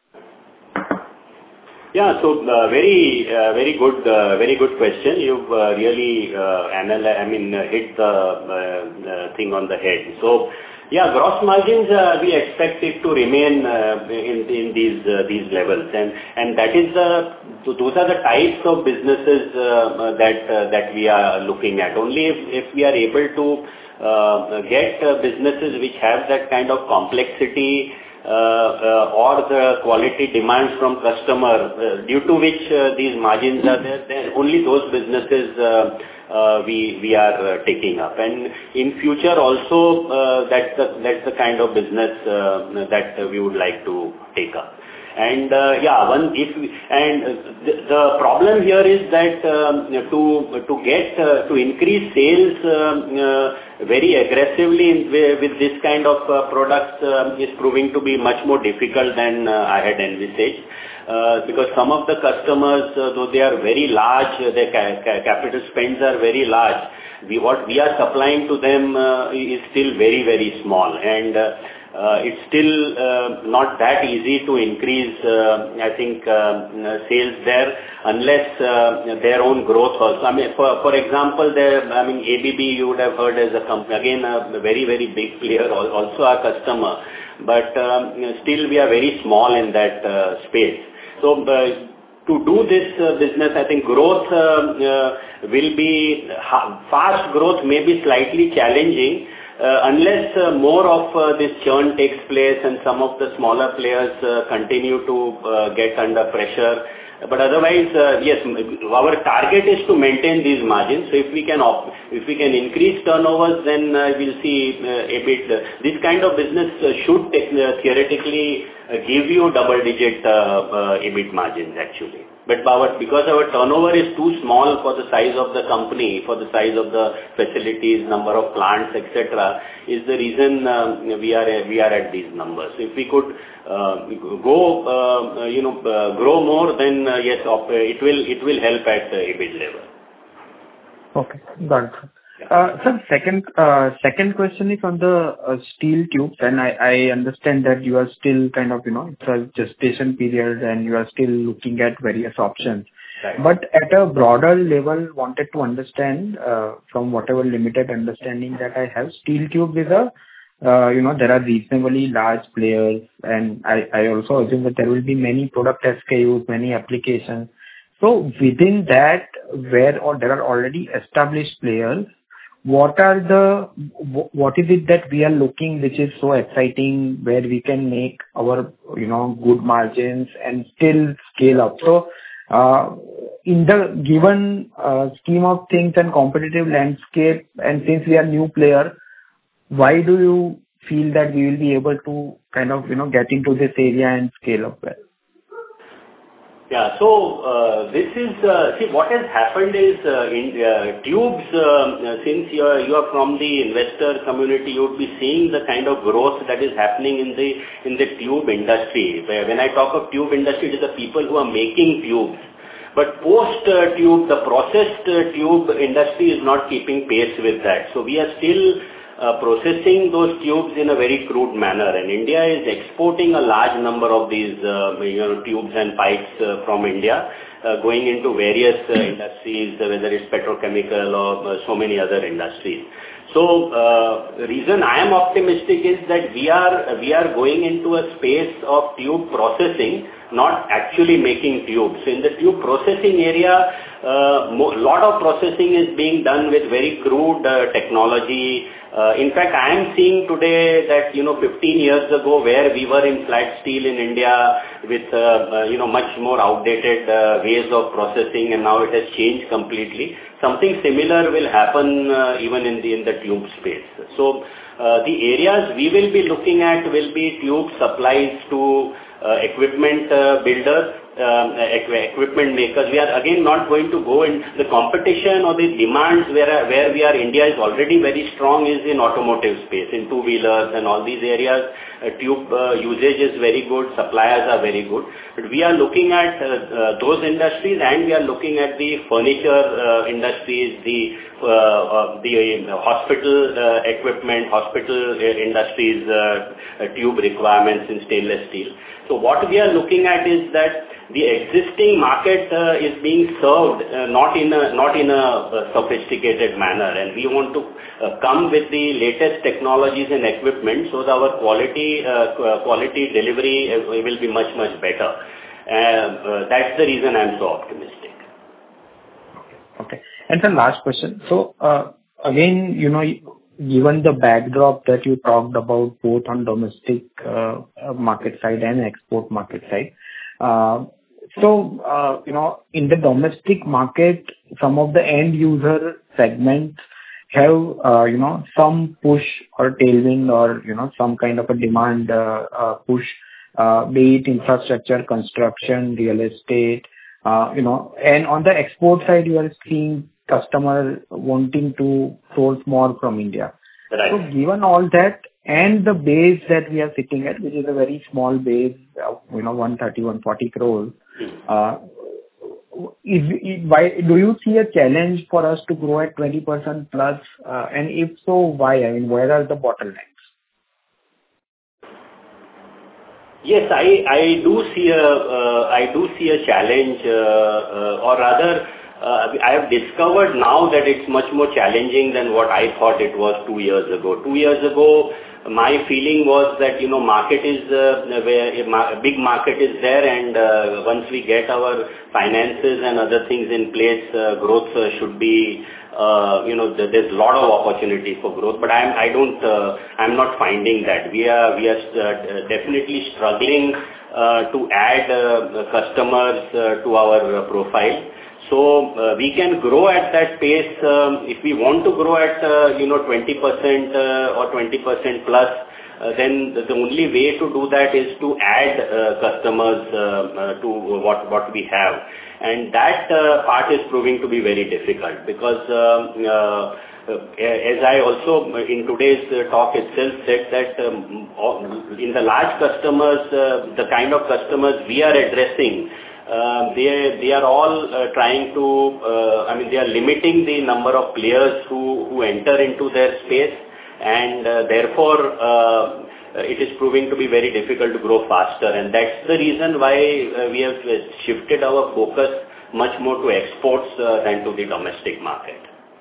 Yeah, so uh, very, uh, very good, uh, very good question. You've uh, really uh, analyzed, I mean, uh, hit the uh, uh, thing on the head. So, yeah, gross margins, uh, we expect it to remain uh, in, in these uh, these levels, and and that is the so those are the types of businesses uh, that uh, that we are looking at. Only if, if we are able to uh, get uh, businesses which have that kind of complexity uh, uh, or the quality demands from customer, uh, due to which uh, these margins are there, then only those businesses uh, uh, we we are uh, taking up. And in future also, uh, that's the that's the kind of business uh, that uh, we would like to take up. And uh, yeah, one if we, and the, the problem here is that um, to to get uh, to increase sales um, uh, very aggressively in, with this kind of uh, products uh, is proving to be much more difficult than uh, I had envisaged. Uh, because some of the customers, uh, though they are very large, uh, their ca ca capital spends are very large. We what we are supplying to them uh, is still very very small, and uh, uh, it's still uh, not that easy to increase. Uh, I think uh, sales there unless uh, their own growth also. I mean, for for example, there I mean A B B you would have heard as a company, again a very very big player, also our customer, but um, still we are very small in that uh, space. So, uh, to do this uh, business, I think growth uh, uh, will be, ha- fast growth may be slightly challenging uh, unless uh, more of uh, this churn takes place and some of the smaller players uh, continue to uh, get under pressure. But otherwise, uh, yes, our target is to maintain these margins. So if we can op- if we can increase turnovers, then uh, we'll see uh, a bit. Uh, this kind of business uh, should te- uh, theoretically uh, give you double-digit uh, uh, EBIT margins actually. But our, because our turnover is too small for the size of the company, for the size of the facilities, number of plants, et cetera, is the reason um, we are we are at these numbers. So if we could uh, go, uh, you know, uh, grow more, then uh, yes, op- it will it will help at the EBIT level. Okay, got it. Uh, Sir, second uh, second question is on the uh, steel tubes, and I I understand that you are still kind of, you know, it's a gestation period and you are still looking at various options. Right. But at a broader level, wanted to understand, uh, from whatever limited understanding that I have, steel tube is a, uh, you know, there are reasonably large players, and I I also assume that there will be many product S K Us, many applications. So within that, where or there are already established players, what are the, what is it that we are looking which is so exciting, where we can make our, you know, good margins and still scale up? So, uh, in the given uh, scheme of things and competitive landscape, and since we are new player, why do you feel that we will be able to kind of, you know, get into this area and scale up well? Yeah, so uh, this is, uh, see what has happened is uh, in uh, tubes, uh, since you are, you are from the investor community, you would be seeing the kind of growth that is happening in the in the tube industry. When I talk of tube industry, it is the people who are making tubes. But post-tube, uh, the processed uh, tube industry is not keeping pace with that. So we are still Uh, processing those tubes in a very crude manner, and India is exporting a large number of these uh, you know, tubes and pipes uh, from India, uh, going into various uh, industries, uh, whether it's petrochemical or uh, so many other industries. So uh, the reason I am optimistic is that we are we are going into a space of tube processing, not actually making tubes. So in the tube processing area, a uh, lot of processing is being done with very crude uh, technology. Uh, in fact, I am seeing today that, you know, fifteen years ago, where we were in flat steel in India with, uh, uh, you know, much more outdated uh, ways of processing, and now it has changed completely. Something similar will happen uh, even in the, in the tube space. So, uh, the areas we will be looking at will be tube supplies to uh, equipment uh, builders, Um, equipment makers. We are again not going to go in the competition or the demands where where we are. India is already very strong is in automotive space, in two wheelers and all these areas. Uh, tube uh, usage is very good, suppliers are very good. But we are looking at uh, uh, those industries, and we are looking at the furniture uh, industries, the uh, uh, the uh, hospital uh, equipment, hospital uh, industries, uh, uh, tube requirements in stainless steel. So what we are looking at is that the existing market uh, is being served uh, not in a not in a uh, sophisticated manner, and we want to uh, come with the latest technologies and equipment, so that our quality uh, quality delivery uh, will be much much better. Uh, uh, that's the reason I'm so optimistic. Okay. And the last question. So uh, again, you know, given the backdrop that you talked about both on domestic uh, market side and export market side. Uh, so, uh, you know, in the domestic market, some of the end user segments have, uh, you know, some push or tailwind or, you know, some kind of a demand uh, uh, push, uh, be it infrastructure, construction, real estate, uh, you know, and on the export side, you are seeing customer wanting to source more from India. Right. So given all that and the base that we are sitting at, which is a very small base, of, you know, one thirty, one forty crores, uh, is, is, why do you see a challenge for us to grow at twenty percent plus? Uh, and if so, why? I mean, where are the bottlenecks? Yes, I I do see a uh, I do see a challenge, uh, uh, or rather, uh, I have discovered now that it's much more challenging than what I thought it was two years ago. Two years ago, my feeling was that, you know, market is, uh, where a big market is there, and uh, once we get our finances and other things in place, uh, growth uh, should be, uh, you know, there's a lot of opportunity for growth, but I'm, I don't, uh, I'm not finding that. We are, we are uh, definitely struggling uh, to add uh, customers uh, to our uh, profile. So uh, we can grow at that pace. Um, if we want to grow at, uh, you know, twenty percent uh, or twenty percent plus, uh, then the, the only way to do that is to add uh, customers uh, uh, to what, what we have. And that uh, part is proving to be very difficult because um, uh, as I also in today's talk itself said that um, in the large customers, uh, the kind of customers we are addressing, Uh, they they are all uh, trying to, uh, I mean, they are limiting the number of players who, who enter into their space, and uh, therefore uh, it is proving to be very difficult to grow faster. And that's the reason why uh, we have shifted our focus much more to exports uh, than to the domestic market.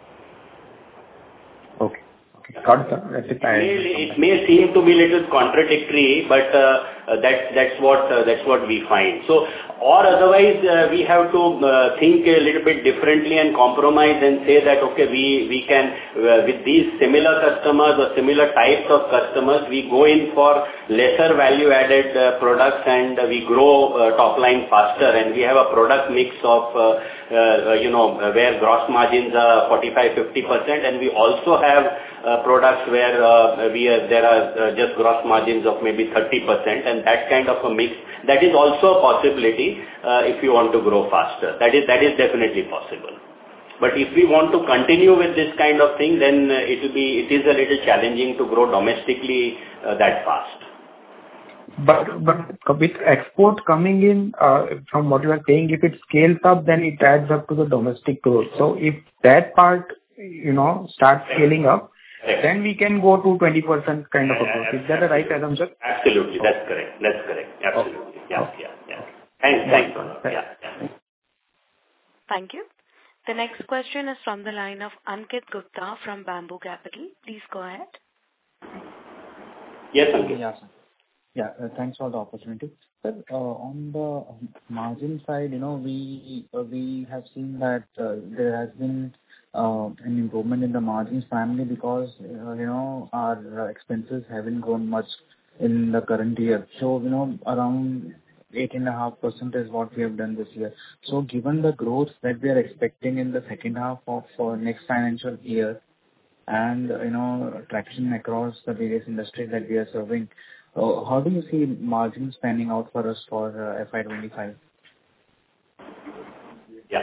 Okay. Got it, sir. That's it. It may, it may seem to be a little contradictory, but uh, that, that's what uh, that's what we find. So, or otherwise, uh, we have to uh, think a little bit differently and compromise and say that, okay, we, we can, uh, with these similar customers or similar types of customers, we go in for lesser value-added uh, products and uh, we grow uh, top line faster, and we have a product mix of, uh, uh, you know, where gross margins are forty-five to fifty percent, and we also have uh, products where uh, we are, there are uh, just gross margins of maybe thirty percent, and that kind of a mix, that is also a possibility uh, if you want to grow faster. That is, that is definitely possible. But if we want to continue with this kind of thing, then uh, it will be, it is a little challenging to grow domestically uh, that fast. But but with export coming in, uh, from what you are saying, if it scales up, then it adds up to the domestic growth. So if that part, you know, starts scaling up, Right. then we can go to twenty percent kind of a growth. Is that a right assumption? Absolutely, that's correct. That's correct. Absolutely. Okay. Yeah, Okay. yeah, yeah. Thanks, thanks, Pranav. Yeah, yeah. Thank you. The next question is from the line of Ankit Gupta from Bamboo Capital. Please go ahead. Yes, Ankit. Yeah, sir. Yeah, uh, thanks for the opportunity. Sir, uh, on the margin side, you know, we uh, we have seen that uh, there has been uh, an improvement in the margins primarily because, uh, you know, our uh, expenses haven't grown much in the current year. So, you know, around eight point five percent is what we have done this year. So, given the growth that we are expecting in the second half of uh, next financial year and, you know, traction across the various industries that we are serving, Uh, how do you see margins panning out for us for uh, F Y twenty-five? Yeah.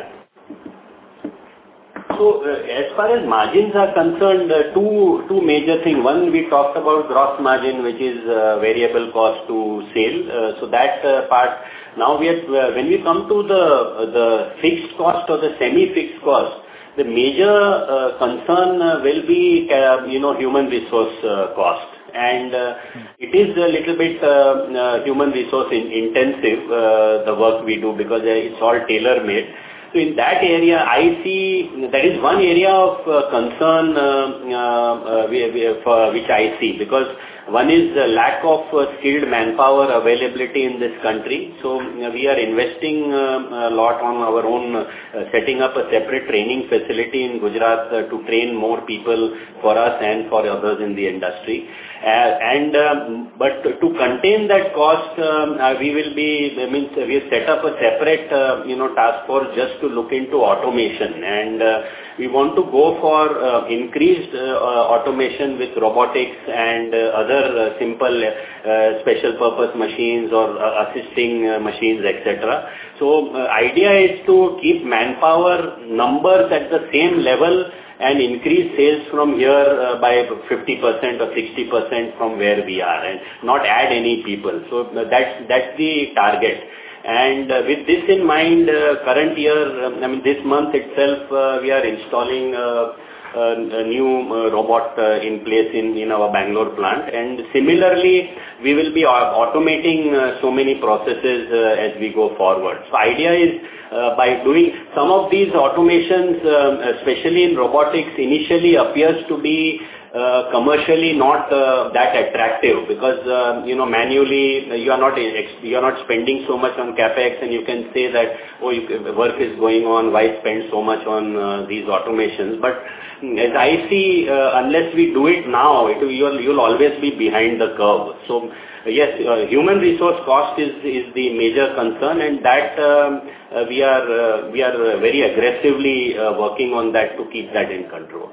So, uh, as far as margins are concerned, uh, two two major things. One, we talked about gross margin, which is uh, variable cost to sale. Uh, so that uh, part. Now we are uh, when we come to the uh, the fixed cost or the semi-fixed cost, the major uh, concern uh, will be uh, you know human resource uh, cost. And uh, it is a little bit uh, uh, human resource in intensive, uh, the work we do, because uh, it's all tailor-made. So in that area, I see that is one area of uh, concern uh, uh, uh, we, we, for which I see, because one is the lack of uh, skilled manpower availability in this country. So uh, we are investing uh, a lot on our own, uh, setting up a separate training facility in Gujarat uh, to train more people for us and for others in the industry. Uh, and um, but to contain that cost, um, uh, we will be, I mean, we have set up a separate, uh, you know, task force just to look into automation, and uh, we want to go for uh, increased uh, uh, automation with robotics and uh, other uh, simple uh, special purpose machines or uh, assisting uh, machines, et cetera. So, uh, idea is to keep manpower numbers at the same level and increase sales from here uh, by fifty percent or sixty percent from where we are, and not add any people. So uh, that's that's the target. And uh, with this in mind, uh, current year, um, I mean this month itself, uh, we are installing uh, uh, a new uh, robot uh, in place in, in our Bangalore plant. And similarly, we will be automating uh, so many processes uh, as we go forward. So idea is uh, by doing some of these automations, uh, especially in robotics, initially appears to be uh, commercially not uh, that attractive because, uh, you know, manually you are not you are not spending so much on capex, and you can say that, oh, you, work is going on, why spend so much on uh, these automations? But as I see, uh, unless we do it now, it, you'll, you'll always be behind the curve. So yes, uh, human resource cost is, is the major concern, and that um, uh, we are uh, we are very aggressively uh, working on that to keep that in control.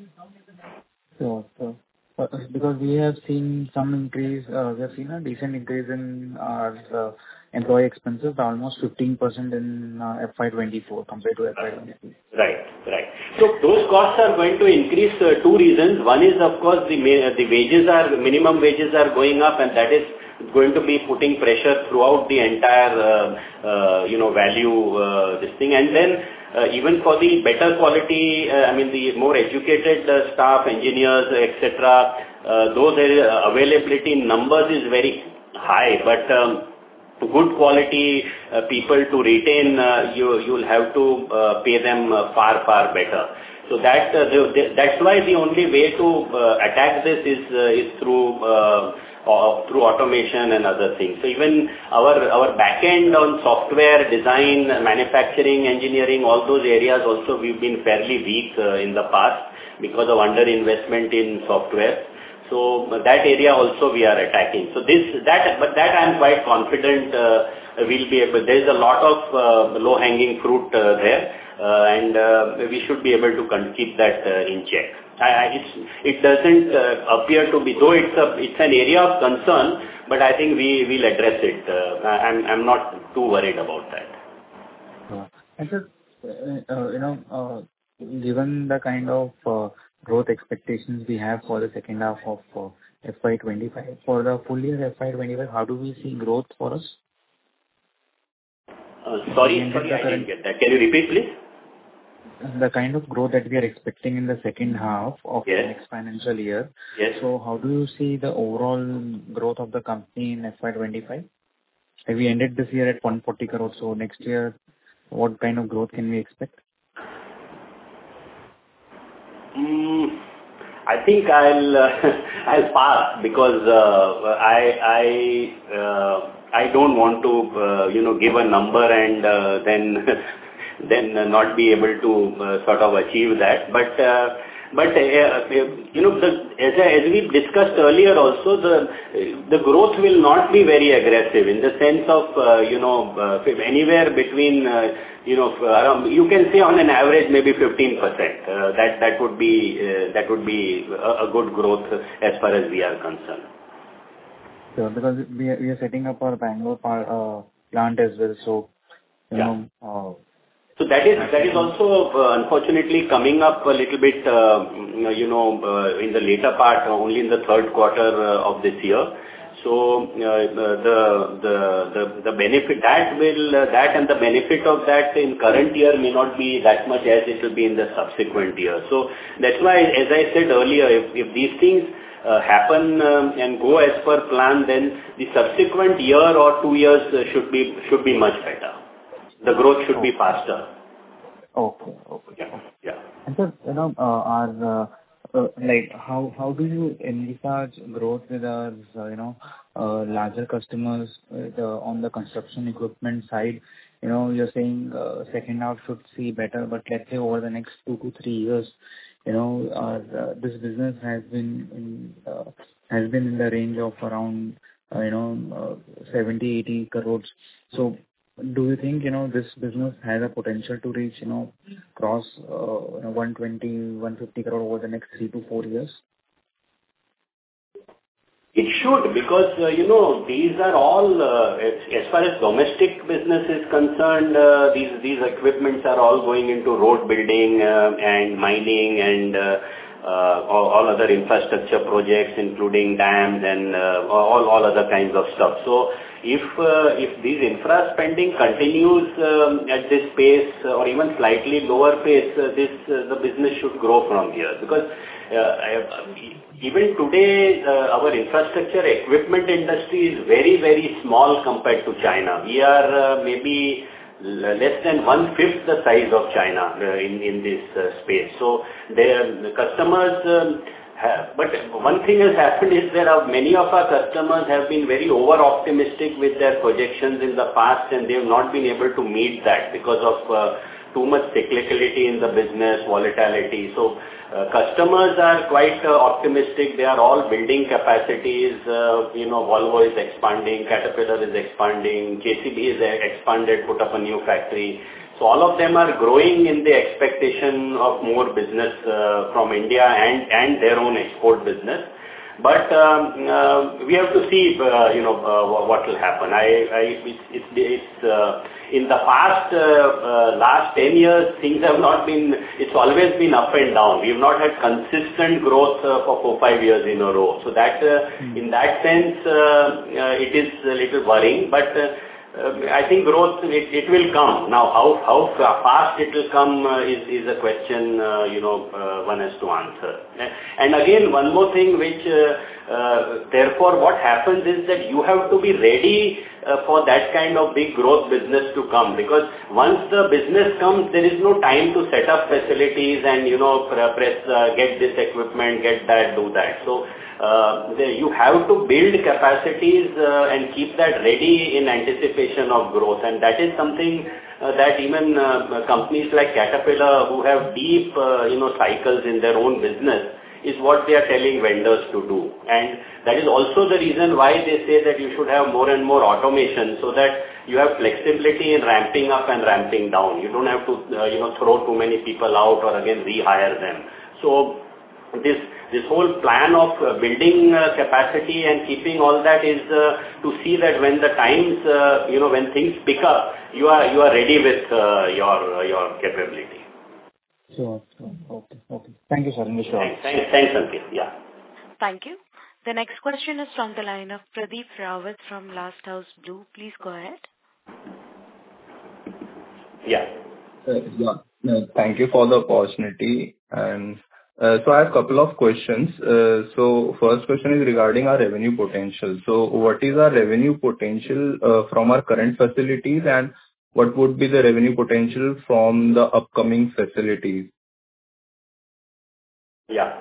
Sure, sure. Uh, Because we have seen some increase, uh, we have seen a decent increase in our uh, employee expenses, almost fifteen percent in uh, F Y twenty-four compared to F Y twenty-three. Right, right. So those costs are going to increase uh, two reasons. One is, of course, the ma- the wages are, minimum wages are going up, and that is going to be putting pressure throughout the entire, uh, uh, you know, value, uh, this thing. And then uh, even for the better quality, uh, I mean, the more educated uh, staff, engineers, et cetera, uh, those uh, availability in numbers is very high, but um, good quality uh, people to retain, uh, you you'll have to uh, pay them uh, far far better. So that uh, the, the, that's why the only way to uh, attack this is uh, is through uh, uh, through automation and other things. So even our our back end on software design, manufacturing, engineering, all those areas also we've been fairly weak uh, in the past because of underinvestment in software. So that area also we are attacking. So this, that, but that I'm quite confident uh, we'll be able. There is a lot of uh, low-hanging fruit uh, there, uh, and uh, we should be able to keep that uh, in check. I, I, it's, it doesn't uh, appear to be, though it's a, it's an area of concern, but I think we will address it. Uh, I'm, I'm not too worried about that. Uh, and sir, uh, uh, you know, uh, given the kind of uh, growth expectations we have for the second half of uh, F Y twenty-five, for the full year F Y twenty-five, how do we see growth for us? Uh, sorry, sorry, I didn't get that. Can you repeat, please? The kind of growth that we are expecting in the second half of Yes. the next financial year. Yes. So how do you see the overall growth of the company in F Y twenty-five? Like we ended this year at one forty crores, so next year, what kind of growth can we expect? Mm, I think I'll uh, I'll pass because uh, I I uh, I don't want to uh, you know give a number and uh, then then not be able to uh, sort of achieve that. But uh, but uh, you know the, as I, as we discussed earlier also, the the growth will not be very aggressive in the sense of uh, you know uh, anywhere between. Uh, You know, around, you can say on an average maybe fifteen percent. Uh, that that would be uh, that would be a, a good growth as far as we are concerned. Sure, because we are, we are setting up our Bangalore uh, plant as well, so you Yeah. know. Uh, so that is that is also uh, unfortunately coming up a little bit, uh, you know, uh, in the later part, uh, only in the third quarter uh, of this year. So uh, the the the the benefit that will uh, that and the benefit of that in current year may not be that much as it will be in the subsequent year. So that's why, as I said earlier, if if these things uh, happen um, and go as per plan, then the subsequent year or two years uh, should be should be much better. The growth should okay. be faster. Okay, okay. Yeah, yeah. And sir, you know, uh, our uh, uh, like how how do you envisage growth with our uh, you know uh, larger customers uh, the, on the construction equipment side? You know, you're saying uh, second half should see better, but let's say over the next two to three years, you know, our, uh, this business has been in uh, has been in the range of around uh, you know uh, seventy, eighty crores. So do you think, you know, this business has a potential to reach, you know, cross uh, you know, one twenty, one fifty crore over the next three to four years? It should, because, uh, you know, these are all, uh, as, as far as domestic business is concerned, uh, these, these equipments are all going into road building uh, and mining and uh, uh, all, all other infrastructure projects, including dams and uh, all, all other kinds of stuff. So if, uh, if these infra spending continues um, at this pace uh, or even slightly lower pace, uh, this, uh, the business should grow from here. Because uh, even today, uh, our infrastructure equipment industry is very, very small compared to China. We are uh, maybe less than one-fifth the size of China uh, in, in this uh, space. So their the customers um, have. But one thing has happened is that uh, many of our customers have been very over-optimistic with their projections in the past, and they have not been able to meet that because of uh, too much cyclicality in the business, volatility. So uh, customers are quite uh, optimistic. They are all building capacities. Uh, you know, Volvo is expanding, Caterpillar is expanding, J C B is expanded, put up a new factory. So all of them are growing in the expectation of more business uh, from India and, and their own export business. But um, uh, we have to see, uh, you know, uh, what will happen. I, I, it's, it's, it's uh, in the past, uh, uh, last ten years, things have not been, it's always been up and down. We have not had consistent growth uh, for four, five years in a row. So that, uh, mm. in that sense, uh, uh, it is a little worrying, but uh, Uh, I think growth, it, it will come. Now, how, how fast it will come uh, is, is a question, uh, you know, uh, one has to answer. And again, one more thing which, uh, uh, therefore, what happens is that you have to be ready uh, for that kind of big growth business to come, because once the business comes, there is no time to set up facilities and, you know, press, uh, get this equipment, get that, do that. So, Uh, the, you have to build capacities uh, and keep that ready in anticipation of growth, and that is something uh, that even uh, companies like Caterpillar, who have deep uh, you know cycles in their own business, is what they are telling vendors to do. And that is also the reason why they say that you should have more and more automation, so that you have flexibility in ramping up and ramping down. You don't have to uh, you know throw too many people out or again rehire them. So this This whole plan of uh, building uh, capacity and keeping all that is uh, to see that when the times, uh, you know, when things pick up, you are you are ready with uh, your uh, your capability. Sure, sure. Okay, okay. Thank you, sir. Thanks, thanks, thanks, Ankit. Yeah. Thank you. The next question is from the line of Pradeep Rawat from Last House Blue. Please go ahead. Yeah. Uh, yeah. No, thank you for the opportunity. And Uh, so I have a couple of questions. Uh, so first question is regarding our revenue potential. So what is our revenue potential uh, from our current facilities, and what would be the revenue potential from the upcoming facilities? Yeah.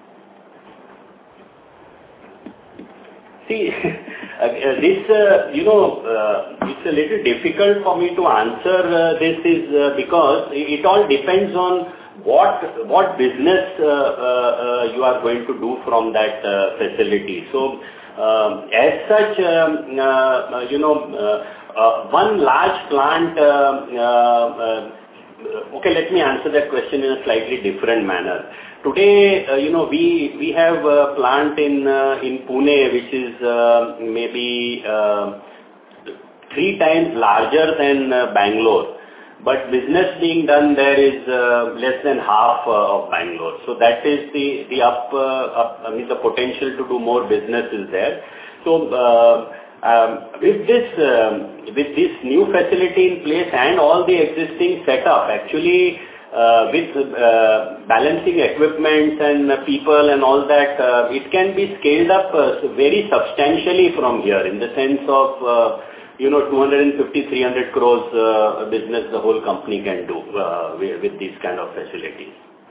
See, this, uh, you know, uh, it's a little difficult for me to answer uh, this is uh, because it all depends on what what business uh, uh, uh, you are going to do from that uh, facility. So, um, as such, um, uh, you know, uh, uh, one large plant, uh, uh, uh, okay, let me answer that question in a slightly different manner. Today, uh, you know, we, we have a plant in, uh, in Pune, which is uh, maybe uh, three times larger than uh, Bangalore. But business being done there is uh, less than half uh, of Bangalore. So that is the the up, uh, up I mean the potential to do more business is there. So uh, um, with this um, with this new facility in place and all the existing setup, actually uh, with uh, balancing equipment and uh, people and all that, uh, it can be scaled up uh, very substantially from here, in the sense of uh, you know, two hundred fifty, three hundred crores uh, business the whole company can do uh, with, with these kind of facilities.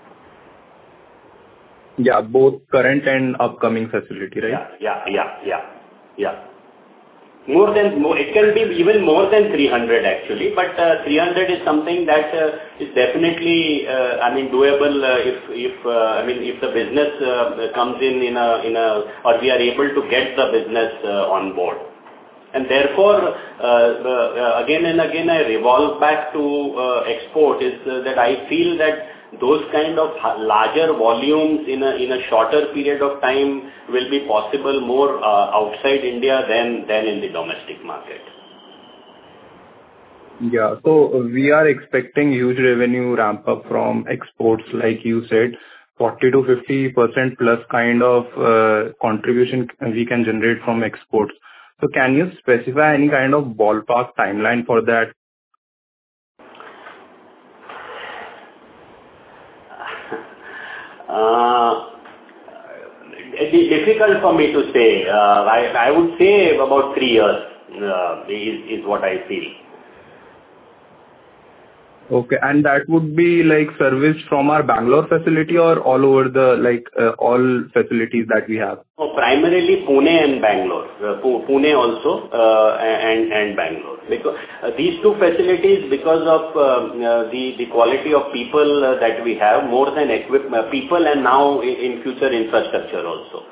Yeah, both current and upcoming facility, right? Yeah, yeah, yeah, yeah, yeah. More than, more, it can be even more than three hundred actually, but uh, three hundred is something that uh, is definitely, uh, I mean, doable uh, if, if uh, I mean, if the business uh, comes in in a, in a, or we are able to get the business uh, on board. And therefore, uh, uh, again and again, I revolve back to uh, export is uh, that I feel that those kind of larger volumes in a in a shorter period of time will be possible more uh, outside India than than in the domestic market. Yeah, so we are expecting huge revenue ramp up from exports, like you said, forty to fifty percent plus kind of uh, contribution we can generate from exports. So can you specify any kind of ballpark timeline for that? Uh, it is difficult for me to say. Uh, I, I would say about three years uh, is, is what I feel. Okay. And that would be like serviced from our Bangalore facility or all over the, like, uh, all facilities that we have? Oh, primarily Pune and Bangalore. Uh, Pune also, uh, and, and Bangalore. Because uh, these two facilities, because of uh, uh, the, the quality of people uh, that we have, more than equip uh, people and now in, in future infrastructure also.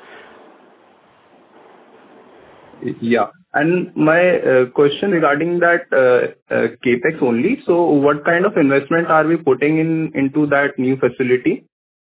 Yeah. And my uh, question regarding that uh, uh, CapEx only. So what kind of investment are we putting in into that new facility?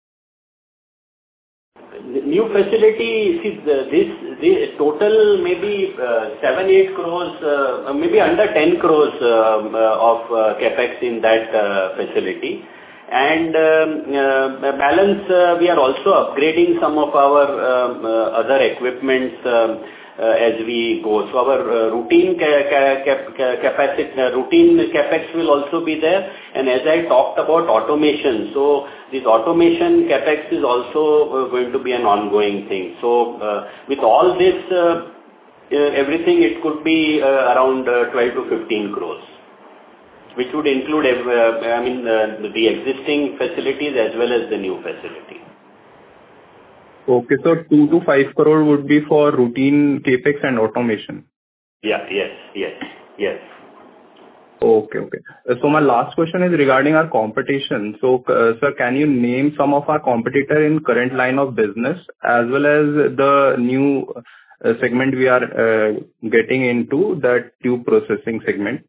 The new facility, see, the, this, this total maybe uh, seven, eight crores, uh, maybe under ten crores uh, of uh, CapEx in that uh, facility. And um, uh, balance, uh, we are also upgrading some of our um, uh, other equipments um, uh, as we go. So our uh, routine ca ca ca capacity, uh, routine capex will also be there. And as I talked about automation, so this automation capex is also uh, going to be an ongoing thing. So uh, with all this, uh, uh, everything, it could be uh, around uh, twelve to fifteen crores. Which would include, uh, I mean, uh, the existing facilities as well as the new facility. Okay, so two to five crore would be for routine capex and automation. Yeah, yes, yes, yes. Okay, okay. So my last question is regarding our competition. So, uh, sir, can you name some of our competitor in current line of business as well as the new uh, segment we are uh, getting into, that tube processing segment?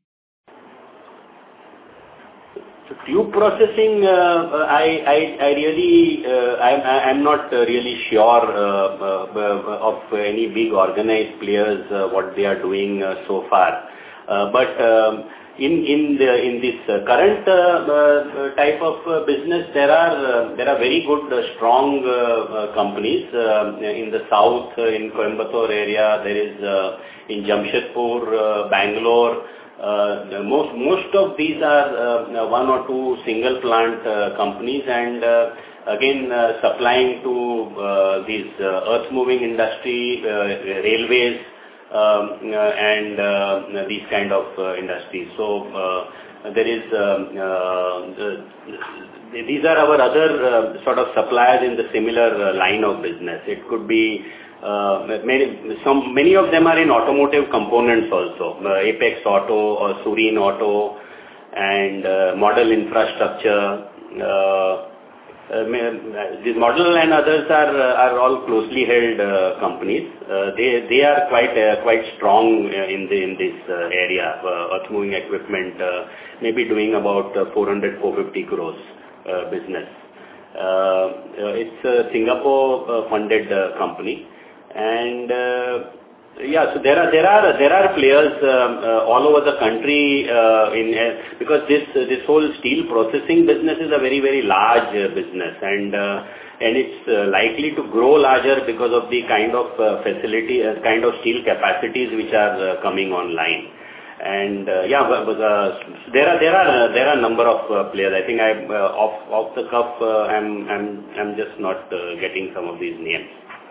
Tube processing, uh, I, I, I really, uh, I'm, I'm not really sure uh, uh, of any big organized players, uh, what they are doing uh, so far. Uh, but um, in in the in this uh, current uh, uh, type of uh, business, there are uh, there are very good, uh, strong uh, uh, companies uh, in the south, uh, in Coimbatore area. There is uh, in Jamshedpur, uh, Bangalore. Uh, most most of these are uh, one or two single plant uh, companies, and uh, again uh, supplying to uh, these uh, earth moving industry, uh, railways, um, uh, and uh, these kind of uh, industries. So uh, there is um, uh, the, these are our other uh, sort of suppliers in the similar uh, line of business. It could be Uh, many, some, many of them are in automotive components also, uh, Apex Auto or Sureen Auto and uh, Model Infrastructure. Uh, uh, this Model and others are uh, are all closely held uh, companies. Uh, they they are quite uh, quite strong in the in this uh, area. Uh, earth moving equipment, uh, maybe doing about uh, four hundred, four fifty crores uh, business. Uh, uh, it's a Singapore uh, funded uh, company. And uh, yeah, so there are there are there are players um, uh, all over the country uh, in uh, because this uh, this whole steel processing business is a very very large uh, business, and uh, and it's uh, likely to grow larger because of the kind of uh, facility, uh, kind of steel capacities which are uh, coming online. And uh, yeah, but, but, uh, there are there are uh, there are a number of uh, players. I think I uh, off off the cuff uh, I'm I'm I'm just not uh, getting some of these names.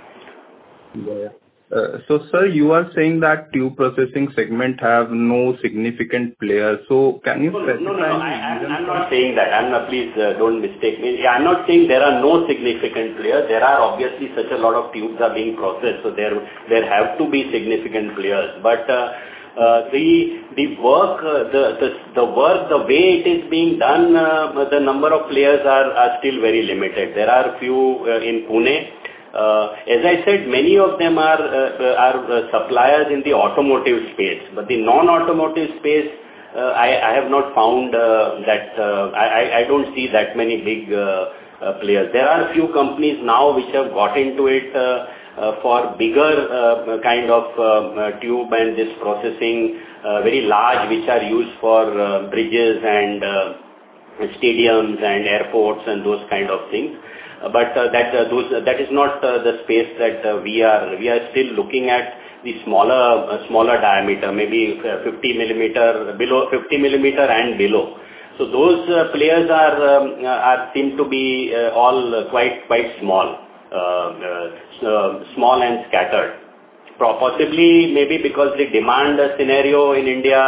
Yeah. Uh, so, sir, you are saying that tube processing segment have no significant players. So, can you no, specify? No, no, no. I, I'm, I'm not saying that. I'm not. Please uh, don't mistake me. I'm not saying there are no significant players. There are obviously such a lot of tubes are being processed, so there there have to be significant players. But uh, uh, the the work, uh, the the the work, the way it is being done, uh, the number of players are are still very limited. There are few uh, in Pune. Uh, as I said, many of them are uh, are uh, suppliers in the automotive space, but the non-automotive space, uh, I, I have not found uh, that. Uh, I, I don't see that many big uh, uh, players. There are a few companies now which have got into it uh, uh, for bigger uh, kind of uh, tube and this processing, uh, very large, which are used for uh, bridges and uh, stadiums and airports and those kind of things. Uh, but uh, that uh, those uh, that is not uh, the space that uh, we are. We are still looking at the smaller uh, smaller diameter, maybe fifty millimeter below fifty millimeter and below. So those uh, players are um, are seem to be uh, all quite quite small, uh, uh, uh, small and scattered. Possibly maybe because the demand scenario in India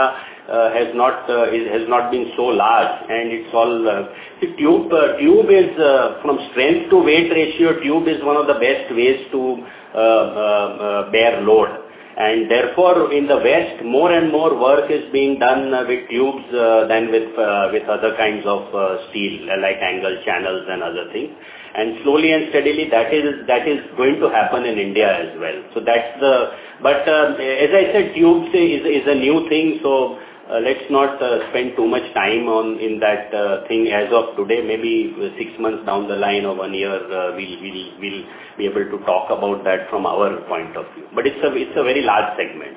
uh, has not uh, is, has not been so large, and it's all uh, the tube. Uh, tube is uh, from strength to weight ratio. Tube is one of the best ways to uh, uh, uh, bear load. And therefore, in the West, more and more work is being done uh, with tubes uh, than with uh, with other kinds of uh, steel, uh, like angle channels and other things. And slowly and steadily, that is that is going to happen in India as well. So that's the. But uh, as I said, tubes is is a new thing. So uh, let's not uh, spend too much time on in that uh, thing as of today. Maybe six months down the line or one year, uh, we'll we'll we'll be able to talk about that from our point of view. But it's a it's a very large segment.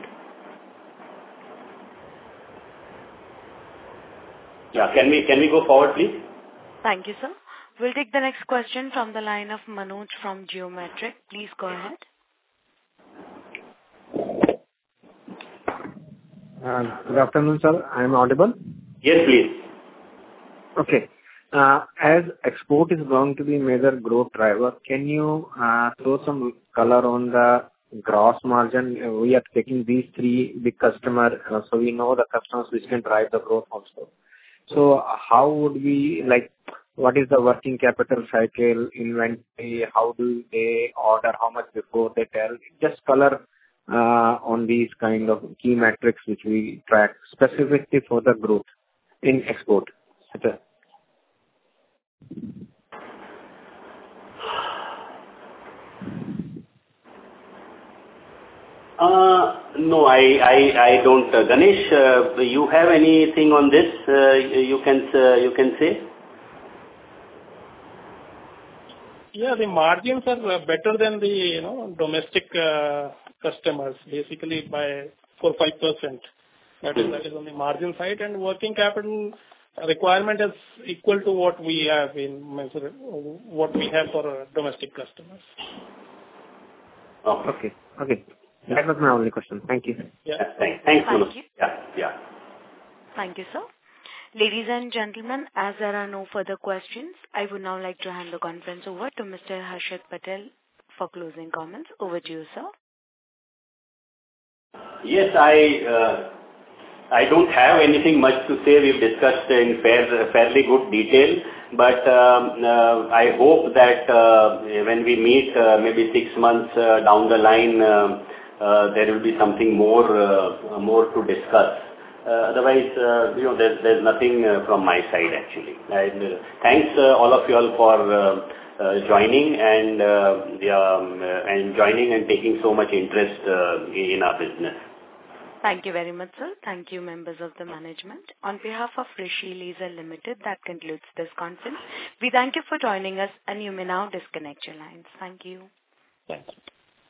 Yeah, can we can we go forward, please? Thank you, sir. We'll take the next question from the line of Manoj from Geometric. Please go ahead. Uh, good afternoon, sir. I am audible? Yes, please. Okay. Uh, as export is going to be major growth driver, can you uh, throw some color on the gross margin? Uh, we are taking these three big customers, uh, so we know the customers which can drive the growth also. So how would we, like, what is the working capital cycle, inventory, how do they order, how much before they tell? Just color uh, on these kind of key metrics which we track specifically for the growth in export. Okay. Uh, no, I, I, I don't. Uh, Ganesh, uh, you have anything on this? Uh, you can, uh, you can say. Yeah, the margins are better than the you know domestic uh, customers, basically by four five percent. That is that is on the margin side, and working capital requirement is equal to what we have in what we have for uh, domestic customers. Okay. Okay. Okay. That was my only question. Thank you. Yeah. Thanks. Thanks, Thank you. Yeah. Yeah. Thank you, sir. Ladies and gentlemen, as there are no further questions, I would now like to hand the conference over to Mister Harshit Patel for closing comments. Over to you, sir. Yes, I uh, I don't have anything much to say. We've discussed in fair, fairly good detail, but um, uh, I hope that uh, when we meet uh, maybe six months uh, down the line, uh, uh, there will be something more uh, more to discuss. Uh, otherwise, uh, you know, there's, there's nothing uh, from my side actually. And uh, thanks uh, all of you all for uh, uh, joining and uh, the, um, uh, and joining and taking so much interest uh, in our business. Thank you very much, sir. Thank you, members of the management. On behalf of Rishi Laser Limited, that concludes this conference. We thank you for joining us, and you may now disconnect your lines. Thank you. Thank you.